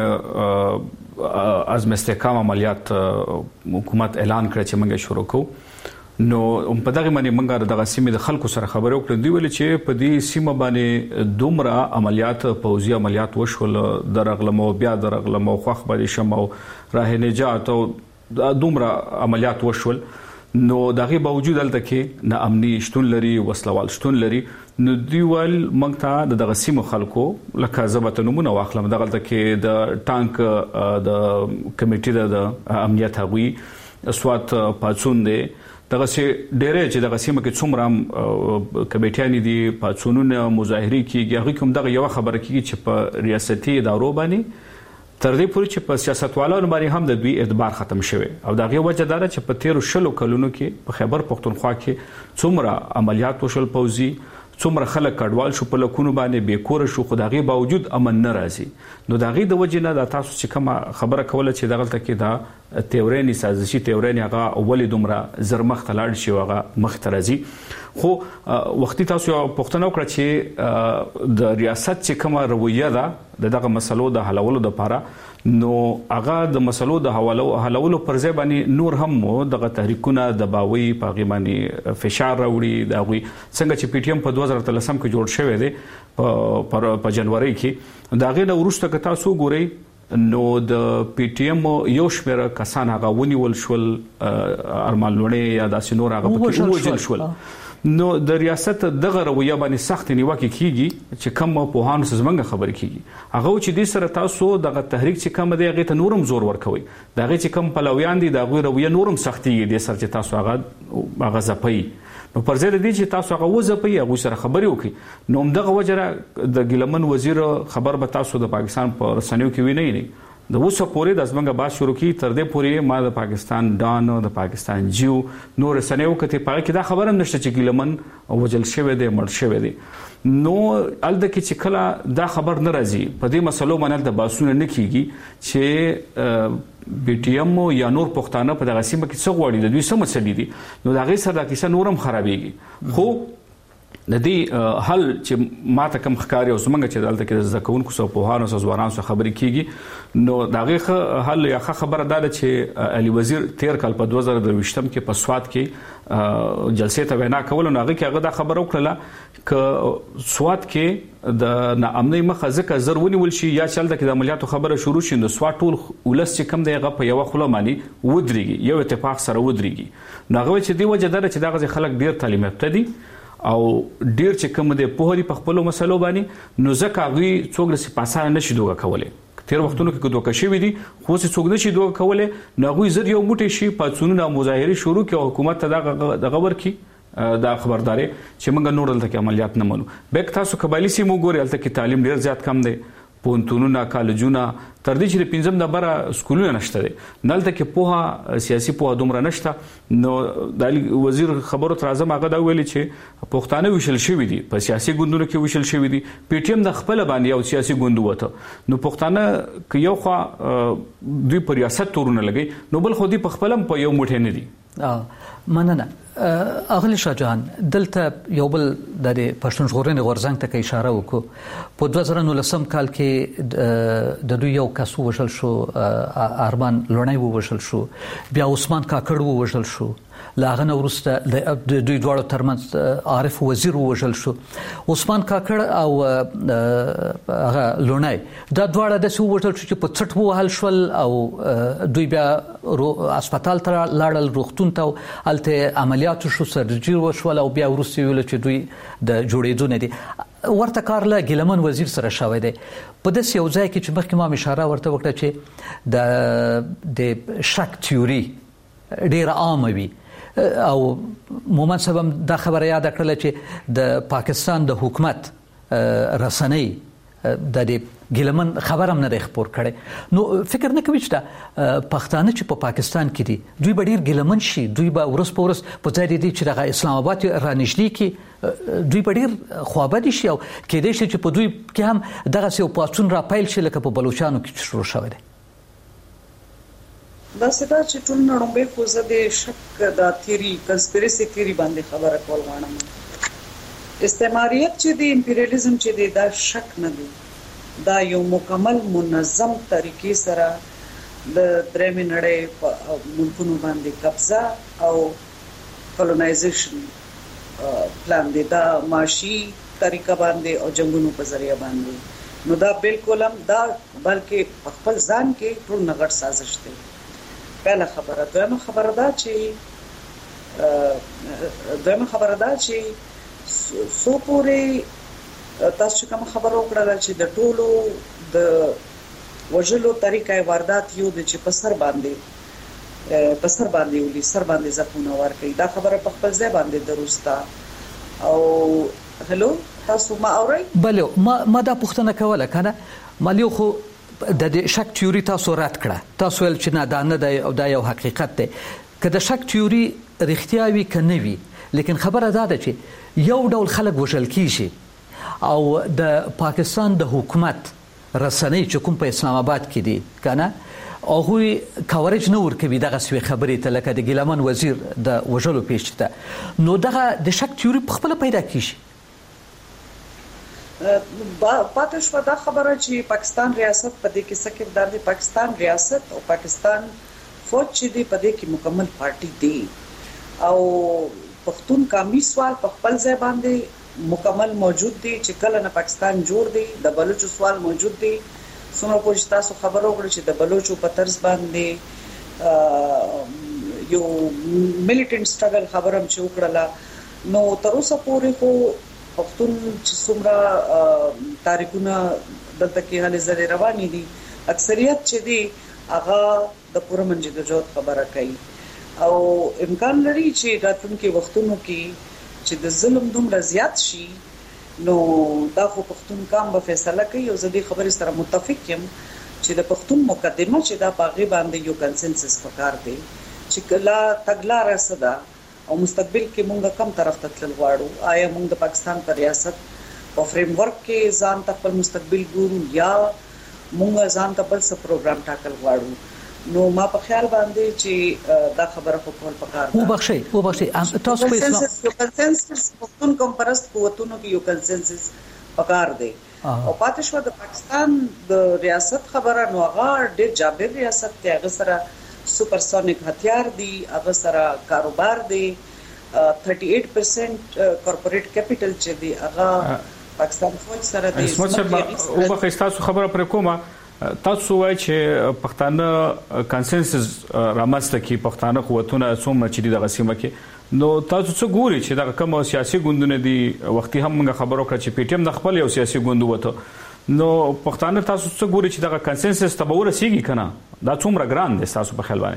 عزم استحکام عملیات حکومت اعلان کړ چې موږ شروع کوو نو په دغه باندې موږ دغه سیمې د خلکو سره خبرې وکړې دی ویل چې په دې سیمه باندې دومره عملیات پوځي عملیات وشول درغلمو بیا درغلمو خوخ باندې شمو راه نجات او دومره عملیات وشول. نو دغه باوجود دلته کې نه امني شتون لري وسلوال شتون لري. نو دیوال موږ ته دغه سیمه خلکو لکه زبط نمونه واخلم دغه کې د ټانک د کمیټې د امنیت هغوی سوات پاتون دی دغه سي ډېرې چې دغه سیمه کې څومره کمیټیان دي پاتونونه مظاهري کیږي هغه کوم دغه یو خبره کیږي چې په ریاستي ادارو باندې تر دې پورې چې په سیاستوالانو باندې هم د دوی اعتبار ختم شوی او دغه وجه دار چې په تیر شلو کلونو کې په خیبر پختونخوا کې څومره عملیات وشول پوځي څومره خلک کډوال شو په لکونو باندې بیکور شو خو دغه باوجود امن نه راځي. نو دغه د وجه نه د تاسو چې کوم خبره کوله چې دغه کې دا تیورینی سازشي تیورینی هغه اولې دومره زرمخ تلاړ شي هغه مخ ترازي. خو وختي تاسو پښتنو کړ چې د ریاست چې کومه رویه ده دغه مسلو د حلولو لپاره نو هغه د مسلو د حوالو حلولو پر ځای باندې نور هم دغه تحریکونه د باوی په غیماني فشار راوړي دا غوي څنګه چې پی ټی ایم په دوه زره اتلسم کې جوړ شوی دی په جنوري کې دا غي د ورسته که تاسو ګورئ نو د پی ټی ایم یو شمېر کسان هغه ونیول شول ارمان لونی یا داسې نور هغه پکې وژل شول. نو د ریاست دغه رویه باندې سخت نیوکه کیږي چې کوم په هانو سزمنګ خبرې کیږي هغه چې د سره تاسو دغه تحریک چې کوم دی هغه ته نورم زور ورکوي دغه چې کوم پلویان دي دغه رویه نورم سختي دي سره چې تاسو هغه هغه زپي نو پر ځای د دې چې تاسو هغه وځپي هغه سره خبرې وکړي. نو دغه وجره د ګلمن وزیر خبر به تاسو د پاکستان پر رسنیو کې ویني نه د اوسه پورې د ازمنګ باز شروع کی تر دې پورې ما د پاکستان ډان د پاکستان جیو نور رسنیو کته پاره کې دا خبره هم نشته چې ګلمن وجل شوی دی مړ شوی دی. نو الته کې چې کله دا خبر نه راځي په دې مسلو باندې د باسونه نه کیږي چې بی ټی ایم یا نور پښتانه په دغه سیمه کې څه غوړي د دوی سم مسلې دي نو دا غي سره د کیسه نورم خرابېږي. خو د دې حل چې ماته کم ښکاری او څنګه چې دلته کې ځکهونکو سو په هانو سو ځوانانو سره خبرې کیږي نو دغه حل یا خبره ده چې علي وزیر تیر کال په دوه زره دوه کې په سوات کې جلسې ته وینا کول نو هغه کې هغه دا خبره وکړه ک سوات کې د ناامنۍ مخه ځکه زرونی ول شي یا چل د عملیاتو خبره شروع شي نو سوات ټول ولس چې کم دی هغه په یو خله مانی ودرېږي یو اتفاق سره ودرېږي. نو هغه چې دی وجه ده چې دغه خلک ډیر تعلیم یافته دي او ډیر چې کوم د پوهري په خپل مسلو باندې نو ځکه غوي څوک رسې پاسانه نشي دوه کولای تیر وختونو کې دوه کشي دي خو څه څوک نشي دوه کولای نو غوي زر یو موټي شي پاتونو مظاهره شروع کړي حکومت ته دغه ورکی دا خبرداري چې موږ نور دلته کې عملیات نه منو. بیک تاسو قبایلی سیمو ګوري دلته کې تعلیم ډیر زیات کم دی پونتونونه کالجونه تر دې چې پنځم نمبر سکولونه نشته دي نلته کې پوها سیاسي پوها دومره نشته نو د وزیر خبرو تر اعظم هغه دا ویلي چې پښتانه وشل شوی دي په سیاسي ګوندونو کې وشل شوی دي پی ټی ایم د خپل باندې یو سیاسي ګوند وته نو پښتانه که یو خو دوی پر ریاست تورونه لګي نو بل خو دوی په خپلم په یو موټی نه دي. مننه. اغلی شاه جهان دلته یو بل د پښتون ژغورنې غورځنګ ته اشاره وکړو په دوه زره نولسم کال کې د دوی یو کس ووژل شو ارمان لوڼی ووژل شو بیا عثمان کاکړ ووژل شو له هغه نه وروسته د دوی دواړو ترمنځ عارف وزیر ووژل شو. عثمان کاکړ او هغه لوڼی دا دواړه داسې ووژل شو چې په څټ ووهل شول او دوی بیا هسپتال ته لاړل روغتون ته هلته عملیات شو سرجري وشول او بیا وروسته ویل چې دوی د جوړېدو نه دي. ورته کار له ګیلمن وزیر سره شوی دی په داسې یو ځای کې چې مخکې ما اشاره ورته وکړه چې د د شک تیوري ډېره عامه وي او مومن صاحب هم دا خبره یاد کړله چې د پاکستان د حکومت رسنۍ د ګیلمن خبر هم نه دی خپور کړی نو فکر نه کوي چې دا پښتانه چې په پاکستان کې دي دوی به ډېر ګیلمن شي دوی به ورس په ورس په ځای دي چې د اسلام آباد رانږدې کې دوی به ډېر خوابدي شي او کېدای شي چې په دوی کې هم دغسې یو پاڅون راپیل شي لکه په بلوچانو کې شروع شوی دی. دا ستا چې ټول نړۍ خو زه د شک د تیری کنسپیرسي تیری باندې خبره کول غواړم. استعماریت چې د امپریالیزم چې دی دا شک نه دی دا یو مکمل منظم طریقې سره د درېمې نړۍ په ملکونو باندې قبضه او کولونایزیشن پلان دی دا معاشي طریقه باندې او جنگونو په ذریعہ باندې نو دا بالکل هم دا بلکې خپل ځان کې ټول نغړ سازش دی. پهله خبره دویمه خبره دا چې دویمه خبره دا چې سو پورې تاسو کوم خبرو کړل چې د ټولو د وجلو طریقې واردات یو د چې په سر باندې په سر باندې ولي سر باندې ځپونه ورکړي دا خبره په خپل ځای باندې درسته او هلو تاسو ما اورئ بله ما ما دا پوښتنه کوله کنه مالیو خو د شک تیوري تاسو رد کړه تاسو ول چې نه دا نه دی او دا یو حقیقت دی که د شک تیوري رښتیا وي که نه وي لیکن خبره دا ده چې یو ډول خلک وژل کیږي او د پاکستان د حکومت رسنۍ چې کوم په اسلام آباد کې دي کنه هغوی کاورج نه ورکوي دغه سوي خبرې ته لکه د ګیلمن وزیر د وژلو پیښ ته نو دغه د شک تیوري په خپله پیدا کیږي. پاتې شوه دا خبره چې پاکستان ریاست په دې کې څه کردار دی. پاکستان ریاست او پاکستان فوج چې دی په دې کې مکمل پارټي دی او پښتون قومي سوال په خپل ځای باندې مکمل موجود دی چې کله نه پاکستان جوړ دی د بلوچو سوال موجود دی. څومره پوه تاسو خبرو وکړه چې د بلوچو په طرز باندې یو ملیټنټ سټرګل خبرم چې وکړله نو تر اوسه پورې خو پښتون چې څومره تاریخونه دلته کې هلې ځلې روانې دي اکثریت چې دی هغه د پوره منځګړیتوب خبره کوي او امکان لري چې راتلونکي وختونو کې چې د ظلم دومره زیات شي نو دا خو پښتون قوم به فیصله کوي او زه دې خبرې سره متفق یم چې د پښتون مقدمه چې دا باغې باندې یو کنسنسس پکار دی چې کله تګلاره صدا او مستقبل کې مونږ کم طرف ته تلل غواړو آیا مونږ د پاکستان پر ریاست او فریم ورک کې ځان ته خپل مستقبل ګورو یا مونږ ځان ته بل څه پروګرام ټاکل غواړو نو ما په خیال باندې چې دا خبره په کول پکار ده. وبخښئ وبخښئ تاسو په اسلام یو کنسنسس پښتون کوم پرست قوتونو کې یو کنسنسس پکار دی او پاتې شو د پاکستان د ریاست خبره نو هغه ډېر جابر ریاست دی هغه سره سپرسونیک هتیار دی هغه سره کاروبار دی thirty-eight percent کارپوریټ کیپټل چې دی هغه پاکستان فوج سره دی. اسمت صاحب او به تاسو خبره پر کومه تاسو وایي چې پښتانه کنسنسس رامنځته کی پښتانه قوتونه څومره چې دغه سیمه کې نو تاسو څه ګوري چې دا کوم سیاسي ګوندونه دي وختي هم موږ خبرو کړ چې پی ټی ایم د خپل یو سیاسي ګوند وته نو پښتانه تاسو څه ګوري چې دا کنسنسس ته به ورسیږي کنه دا څومره ګران دي تاسو په خیال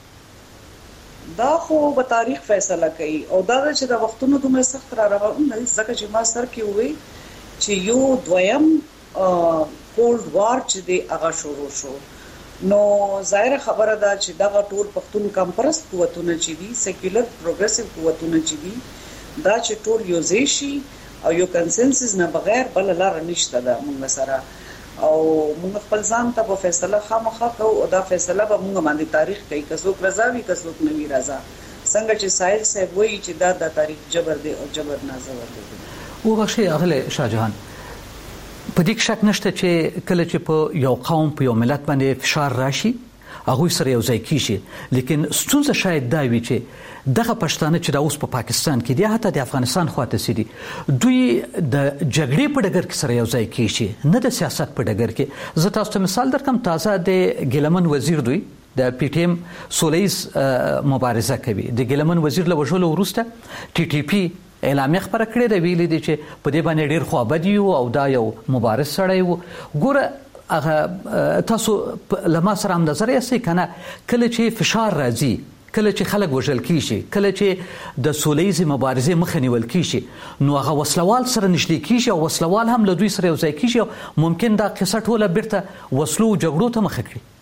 باندې دا خو به تاریخ فیصله کوي او دا چې د وختونو دومره سخت را روان نه ځکه چې ما سر کې وې چې یو دویم کولډ وار چې دی هغه شروع شو. نو ظاهر خبره ده چې دا ټول پښتون کمپرست قوتونه چې دي سیکولر پروګریسیو قوتونه چې دي دا چې ټول یو ځای شي او یو کنسنسس نه بغیر بل لار نشته ده موږ سره او موږ خپل ځان ته په فیصله خامخا کوو او دا فیصله به موږ باندې تاریخ کوي که څوک رضا وي که څوک نه وي رضا څنګه چې ساحل صاحب وایي چې دا د تاریخ جبر دی او جبر نازور دی. وبخښئ اغله شاهجهان په دې شک نشته چې کله چې په یو قوم په یو ملت باندې فشار راشي هغه سره یو ځای کیږي لیکن ستونزه شاید دا وي چې دغه پښتانه چې د اوس په پاکستان کې دي حتی د افغانستان خواته سړي دوی د جګړې په ډګر کې سره یو ځای کیږي نه د سیاست په ډګر کې. زه تاسو ته مثال درکم تازه د ګیلمن وزیر دوی د پی ټی ایم سولیز مبارزه کوي. د ګیلمن وزیر له وژلو وروسته ټي ټي پی اعلامیه خبره کړې ده ویلي دي چې په دې باندې ډیر خوابدي او دا یو مبارز سړی و. ګوره هغه تاسو لما سره هم نظر یې کنه کله چې فشار راځي کله چې خلک وژل کیږي کله چې د سولیز مبارزې مخه نیول کیږي نو هغه وسلوال سره نشلی کیږي او وسلوال هم له دوی سره یو ځای کیږي او ممکن دا قصه ټوله بیرته وسلو جګړو ته مخه کړي.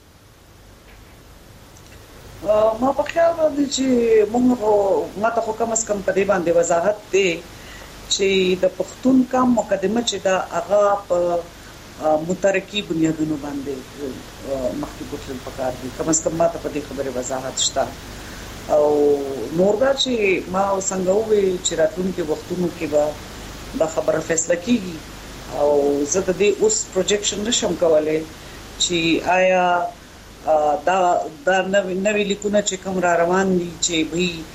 ما په خیال باندې چې موږ ما ته خو کم از کم په دې باندې وضاحت دی چې د پښتون کم مقدمه چې دا هغه په مترقی بنیادونو باندې مخکې بوتل پکار دي کم از کم ما ته په دې خبره وضاحت شته او نور دا چې ما څنګه وې چې راتلونکي وختونو کې به دا خبره فیصله کیږي او زه د دې اوس پروجیکشن نشم کولای چې آیا دا دا نوې لیکونه چې کوم را روان دي چې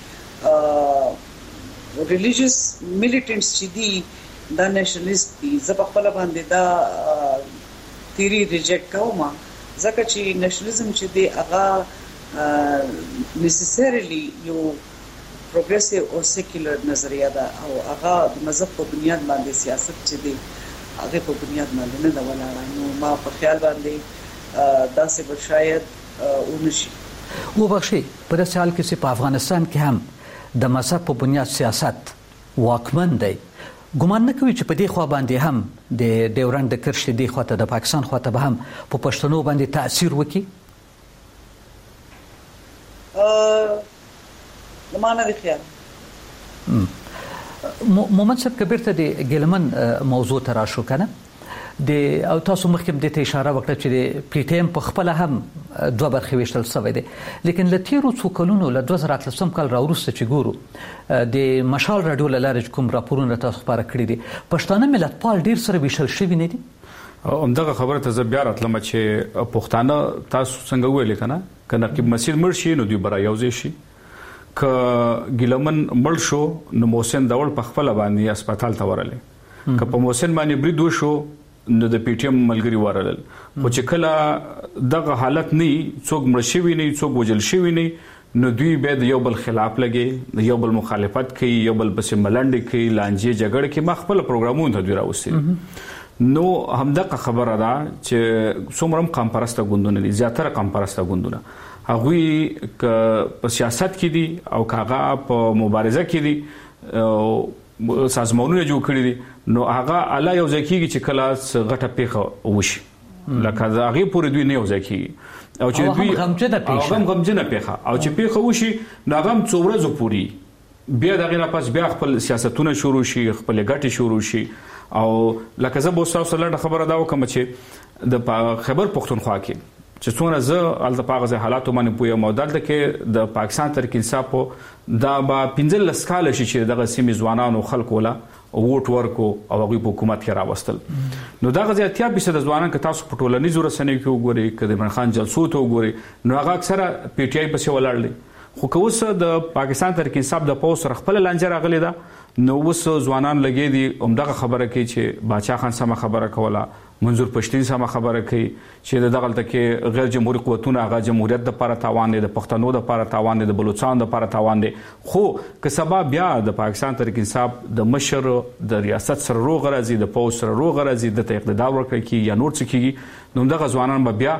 به ریلیجیس میلیټنټس چې دي دا نېشنلیست دي زه په خپل باندې دا تیری ریجیکټ کوم ځکه چې نېشنلیزم چې دی هغه نیسیسریلی یو پروګریسیو او سیکولر نظریه ده او هغه د مذهب په بنیاد باندې سیاست چې دی هغه په بنیاد باندې نه ده ولاړه. نو ما په خیال باندې دا څه به شاید ونشي. وبخښئ په داسې حال کې چې په افغانستان کې هم د مذهب په بنیاد سیاست واکمن دی ګمان نه کوي چې په دې خوا باندې هم د ډیورنډ د کرښې دی خواته د پاکستان خواته به هم په پښتنو باندې تاثیر وکړي؟ ا معنا دی خیال مومن صاحب کبیرته د ګیلمن موضوع ته راشو کنه د او تاسو مخکې د ته اشاره وکړه چې د پی ټی ایم په خپل هم دوه برخې ویشتل شوی دی لیکن له تیرو څو کلونو له دوه زره اتلسم کال راوروسته چې ګورو د مشال راډیو له لارې کوم راپورونه تاسو خبره کړي دي پښتانه ملتپال ډیر سره ویشل شوي نه دي. همدغه خبره ته زه بیا راتلم چې پښتانه تاسو څنګه ویل کنه که نقیب مسیر مړ شي نو دوی برا یوځای شي که ګیلمن مړ شو نو محسن داول په خپل باندې هسپتال ته ورلې که په محسن باندې برید وشو نو د پی ټی ایم ملګری ورلل خو چې کله دغه حالت نه څوک مړ شوی نه څوک وجل شوی نه نو دوی به د یو بل خلاف لګي یو بل مخالفت کوي یو بل پسې ملنډي کوي لانجې جګړه کې ما خپل پروګرامونه ته دوی راوستي. نو همدغه خبره ده چې څومره قوم پرسته ګوندونه دي زیاتره قوم پرسته ګوندونه هغه په سیاست کې دي او کاغه په مبارزه کې دي سازمانونه جوړ کړی دي نو هغه اعلی یو ځکیږي چې کله غټه پیخه وشي لکه هغه پورې دوی نه یو ځکیږي او چې دوی غمجنه پیخه هم غمجنه پیخه او چې پیخه وشي نو هغه څو ورځې پوري بیا دغه نه پس بیا خپل سیاستونه شروع شي خپل غټي شروع شي او لکه زه به تاسو سره خبره دا وکم چې د خبر پښتونخوا کې چې څونه زه ال د پاغه حالات باندې پوهه مودل ده کې د پاکستان تر کې انصاف دا با پنځل لسکاله شي چې دغه سیمې ځوانانو خلکو لا ووټ ورکو او هغه په حکومت کې راوستل نو دا غزياتیا به د ځوانان کې تاسو په ټولنیزو رسنیو کې وګورئ کله عمران خان جلسو ته وګورئ نو هغه اکثره پی ټی آی په څیر ولاړل خو که اوس د پاکستان تر کې انصاف د پوس سره خپل لانجه راغلی ده نو اوس ځوانان لګي دي همدغه خبره کوي چې باچا خان سم خبره کوله منظور پښتين سم خبره کوي چې دغه تلته غیر جمهوریت قوتونه هغه جمهوریت د لپاره تاوان دي د پښتنو د لپاره تاوان دي د بلوچستان د لپاره تاوان دي خو که سبا بیا د پاکستان تر کې انصاف د مشر د ریاست سره روغ راځي د پوس سره روغ راځي د اقتدار ورکړي کی یا نور څه کیږي نو دغه ځوانان به بیا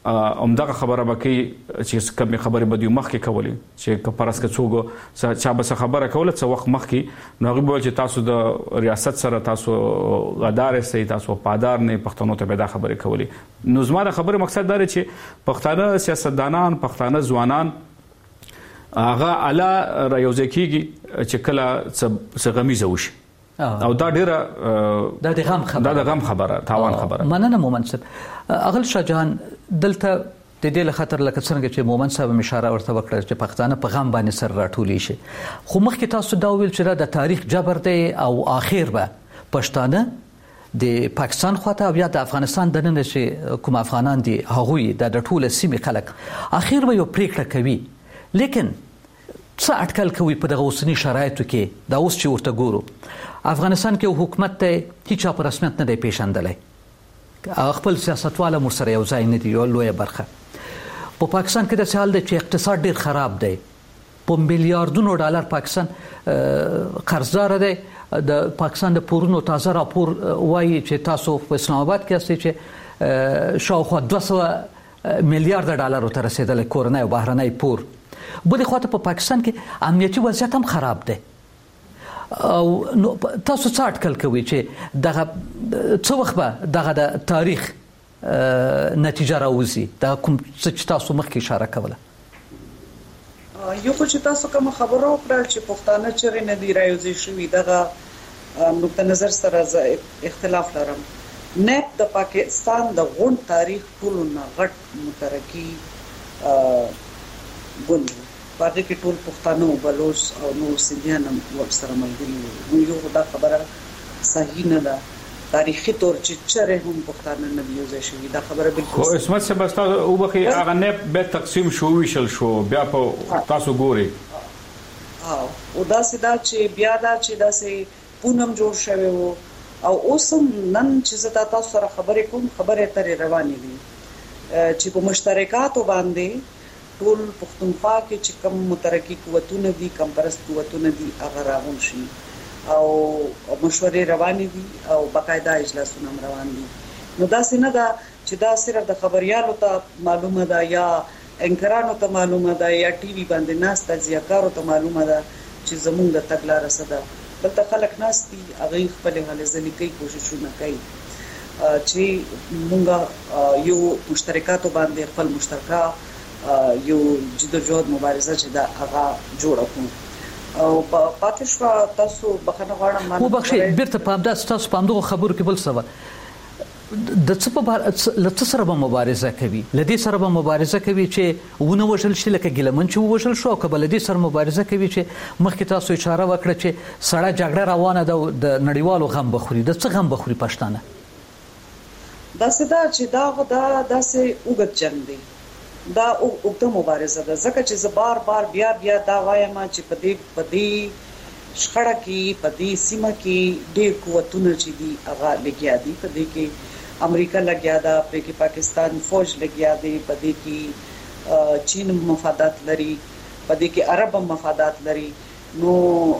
همدغه خبره به کوي چې کومې خبرې به دوی مخکې کولې چې که فرض که څوک چا به څه خبره کوله څه وخت مخکې نو هغوی به ویل چې تاسو د ریاست سره تاسو غدار یاستئ تاسو وفادار نه پښتنو ته به دا خبرې کولې. نو زما د خبرې مقصد دا دی چې پښتانه سیاستدانان پښتانه ځوانان هغه اعلی رايوځای کېږي چې کله څه غمیزه وشي او دا ډیره دا د غم خبره دا د غم خبره تاوان خبره. مننه مومن صاحب. اغل شاه جهان دلته د دې له خطر لکه څنګه چې مومن صاحب اشاره ورته وکړه چې پښتانه په غم باندې سر راټولې شي خو مخکې تاسو دا ویل چې د تاریخ جبر دی او اخر به پښتانه د پاکستان خواته بیا د افغانستان د نن چې کوم افغانان دي هغوی د ټوله سیمې خلک اخر به یو پریکړه کوي لیکن څه اټکل کوي په دغه اوسنی شرایطو کې دا اوس چې ورته ګورو افغانستان کې حکومت ته هیڅ په رسمیت نه دی پیژندلی خپل سیاستواله مر سره یو ځای نه دی یو لویه برخه. په پاکستان کې داسې حال دی چې اقتصاد ډیر خراب دی په میلیارډونو ډالر پاکستان قرضدار دی. د پاکستان د پورونو تازه راپور وایي چې تاسو په اسلام آباد کې هستئ چې شاوخوا دوه سوه میلیارډ ډالرو ته رسېدلی کورنی او بهرنی پور. بلې خواته په پاکستان کې امنیتي وضعیت هم خراب دی او نو تاسو څه اټکل کوئ چې دغه څه وخت به دغه د تاریخ نتیجه راوځي دا کوم څه چې تاسو مخکې اشاره کوله؟ یو خو چې تاسو کوم خبره وکړه چې پښتانه چېرې نه دي رايوځای شوي دغه نقطه نظر سره اختلاف لرم. نفت د پاکستان د غونډ تاریخ ټولو نه غټ مترکي ګوند باندې کې ټول پښتانه او بلوچ او نور سندیان هم ورسره ملګري وو. یو دا خبره صحیح نه ده تاریخي تور چې چېرې هم پښتانه نه دي یوځای شوي دا خبره بالکل خو عصمت صاحب تاسو وبخښئ هغه نفت به تقسیم شو ویشل شو بیا په تاسو ګورئ او داسې دا چې بیا دا چې داسې پونم جوړ شوی وو او اوس هم نن چې زه تاسو سره خبرې کوم خبرې اترې روانې دي چې په مشترکاتو باندې ټول پښتونخوا کې چې کوم مترقي قوتونه دي کم پرست قوتونه دي هغه راغون شي او مشورې روانې دي او باقاعده اجلاسونه روان دي. نو داسې نه ده چې دا صرف د خبريالو ته معلومه ده یا انکرانو ته معلومه ده یا ټي وي باندې ناسته ځیاکارو ته معلومه ده چې زمونږ د تګلاره څه ده. دلته خلک ناست دي هغوی خپلې هلې ځلې کوي کوششونه کوي چې مونږ یو مشترکاتو باندې خپل مشترکه یو جدوجہد مبارزه چې دا هغه جوړه کړو او پاتې شو. تاسو بخښنه غواړم مو بخښئ بیرته په همداسې تاسو په همدغو خبرو کې بل څه د څه په له څه سره به مبارزه کوي له دې سره به مبارزه کوي چې ونه وژل شي لکه ګیلمن چې ووژل شو او که به له دې سره مبارزه کوي چې مخکې تاسو اشاره وکړه چې سړه جګړه روانه ده د نړیوالو غم به خوري د څه غم به خوري پښتانه؟ داسې ده چې دا دا داسې اوږد جنګ دی دا اوږده مبارزه ده ځکه چې زه بار بار بیا بیا دا وایم چې په دې په دې شخړه کې په دې سیمه کې ډېر قوتونه چې دي هغه لګیا دي په دې کې امریکا لګیا ده په کې پاکستان فوج لګیا دی په دې کې چین مفادات لري په دې کې عرب مفادات لري. نو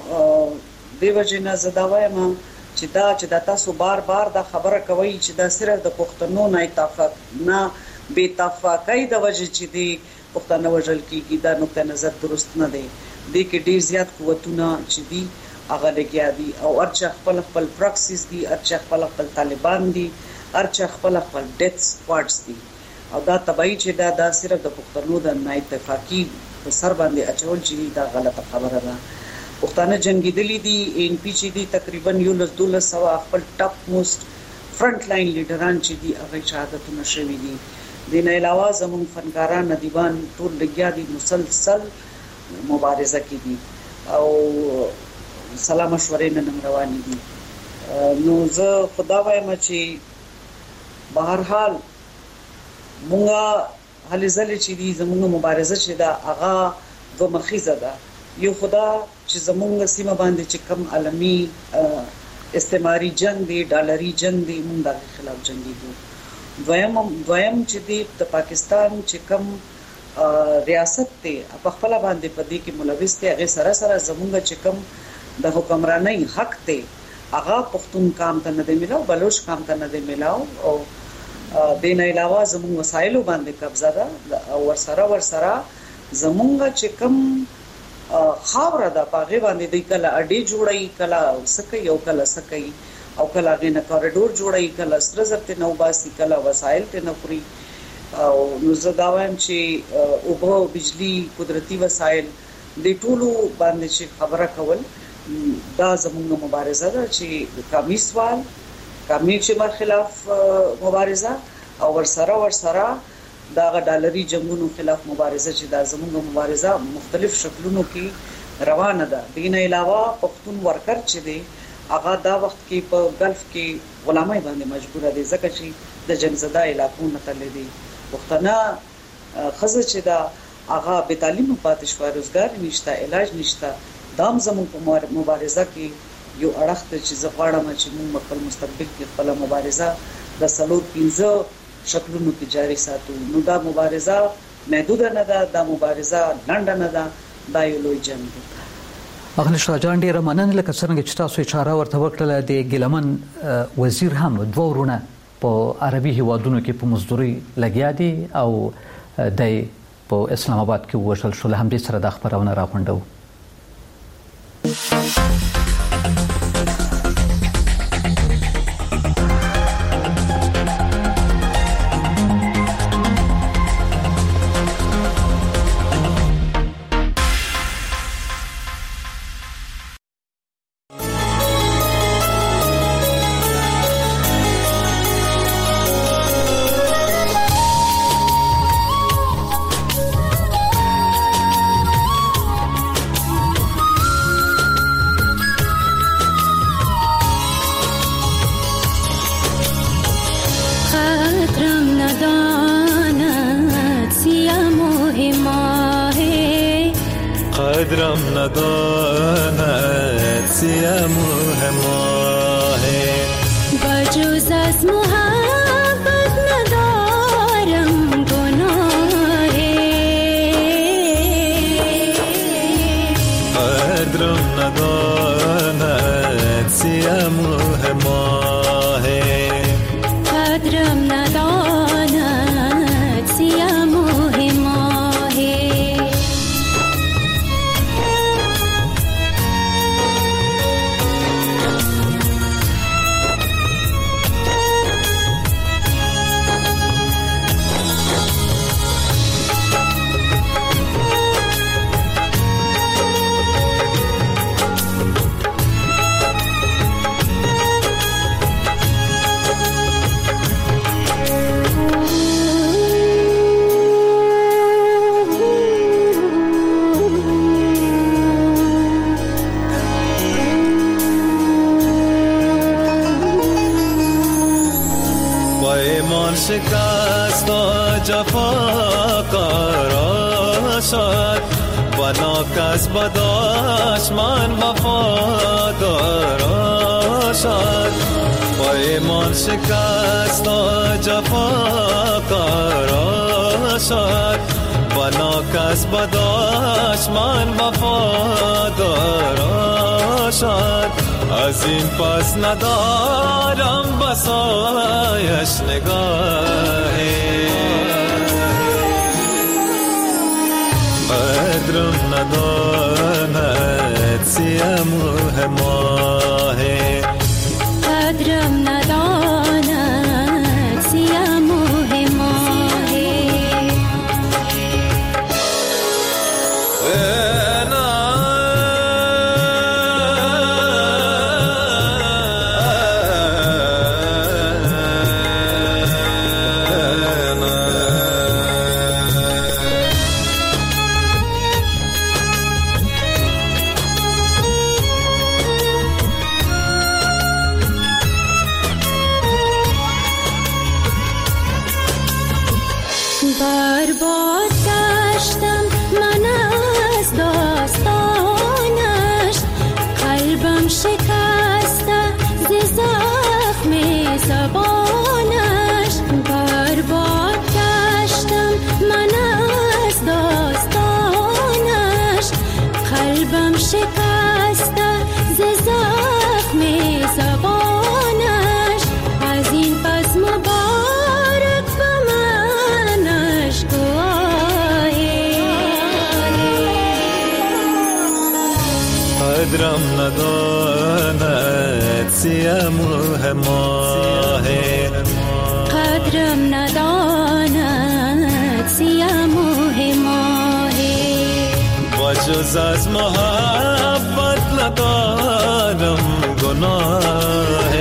دیو جنا زدا وایم چې دا چې دا تاسو بار بار دا خبره کوي چې دا صرف د پښتنو نه اتفاق نه بے اتفاقۍ د وجه چې دی پښتانه وژل کیږي دا نقطه نظر درست نه دی. د کې ډیر زیات قوتونه چې دي هغه لګیا دي او ارچا خپل خپل پراکسیس دي ارچا خپل خپل طالبان دي ارچا خپل خپل ډیث سکواډز دي او دا تبعی چې دا دا صرف د پښتنو د نه اتفاقی په سر باندې اچول چې دا غلطه خبره ده. پښتانه جنگیدلی دي ان پی چې دي تقریبا یو لس دولس سو خپل ټاپ موست فرنٹ لاین لیډران چې دي هغه شهادتونه شوي دي. دین علاوه زمون فنکاران ندیبان ټول لګیا دي مسلسل مبارزه کې دي او سلام مشورې نن روانې دي. نو زه خدا وایم چې بهر حال مونږه هلي ځلې چې دي زمونږ مبارزه چې دا هغه دوه مخیزه ده. یو خدا چې زمونږ سیمه باندې چې کم عالمي استعماري جنگ دی ډالري جنگ دی مونږ د خلاف جنگیږو. دویم دویم چې دی د پاکستان چې کم ریاست دی په خپل باندې په دې کې ملوث دی هغه سره سره زمونږ چې کم د حکمرانۍ حق دی هغه پښتون کام ته نه دی ملاو بلوچ کام ته نه دی ملاو او دین علاوه زموږ وسایلو باندې قبضه ده او ورسره ورسره زموږ چې کوم خاوره ده پاغه باندې د کله اډي جوړي کله سکه یو کله سکه او کله غینه کوریډور جوړي کله سره زرته نو باسي کله وسایل ته نپري او نو زداوم چې او په بجلی قدرتي وسایل د ټولو باندې چې خبره کول دا زموږ مبارزه ده چې کمی سوال کمی چې مر خلاف مبارزه او ورسره ورسره دا ډالري جنگونو خلاف مبارزه چې دا زموږ مبارزه مختلف شکلونو کې روانه ده. دین علاوه پښتون ورکر چې دی هغه دا وخت کې په گلف کې غلامۍ باندې مجبور دي ځکه چې د جنگزده علاقو نه تللی دي. پښتنه خزه چې دا هغه به تعلیم پاتې شو، روزګار نشته، علاج نشته. دام زموږ په مبارزه کې یو اړخ ته چې زغړم چې موږ خپل مستقبل کې خپل مبارزه د سلو پنځه شکلونو کې جاری ساتو. نو دا مبارزه محدود نه ده، دا مبارزه لنډه نه ده، دا یو لوی جنگ دی. اغلی شاجان ډیره مننه لکه څنګه چې تاسو اشاره ورته وکړه د ګیلمن وزیر هم دوه ورونه په عربي هیوادونو کې په مزدوري لګیا دي او د په اسلام آباد کې وشل شو. له همدې سره د خبرونه راغونډو. قدرم نداند سیم ماه بجز از محبت ندارم گناه قدرم نداند سیم ماه قدرم نداند سیم شکست و جفا قرار شد و ناکس بداشمان وفادار شد با ایمان شکست و جفا قرار شد و ناکس بداشمان وفادار شد از این پس ندارم بسایش نگاهی قدرم نداند سیم ماهی قدرم نداند سیم ماهی زخم زبانش از این پس مبارک نداند سیموه ماه قدرم نداند سیموه ماه با جز از محبت ندارم گناه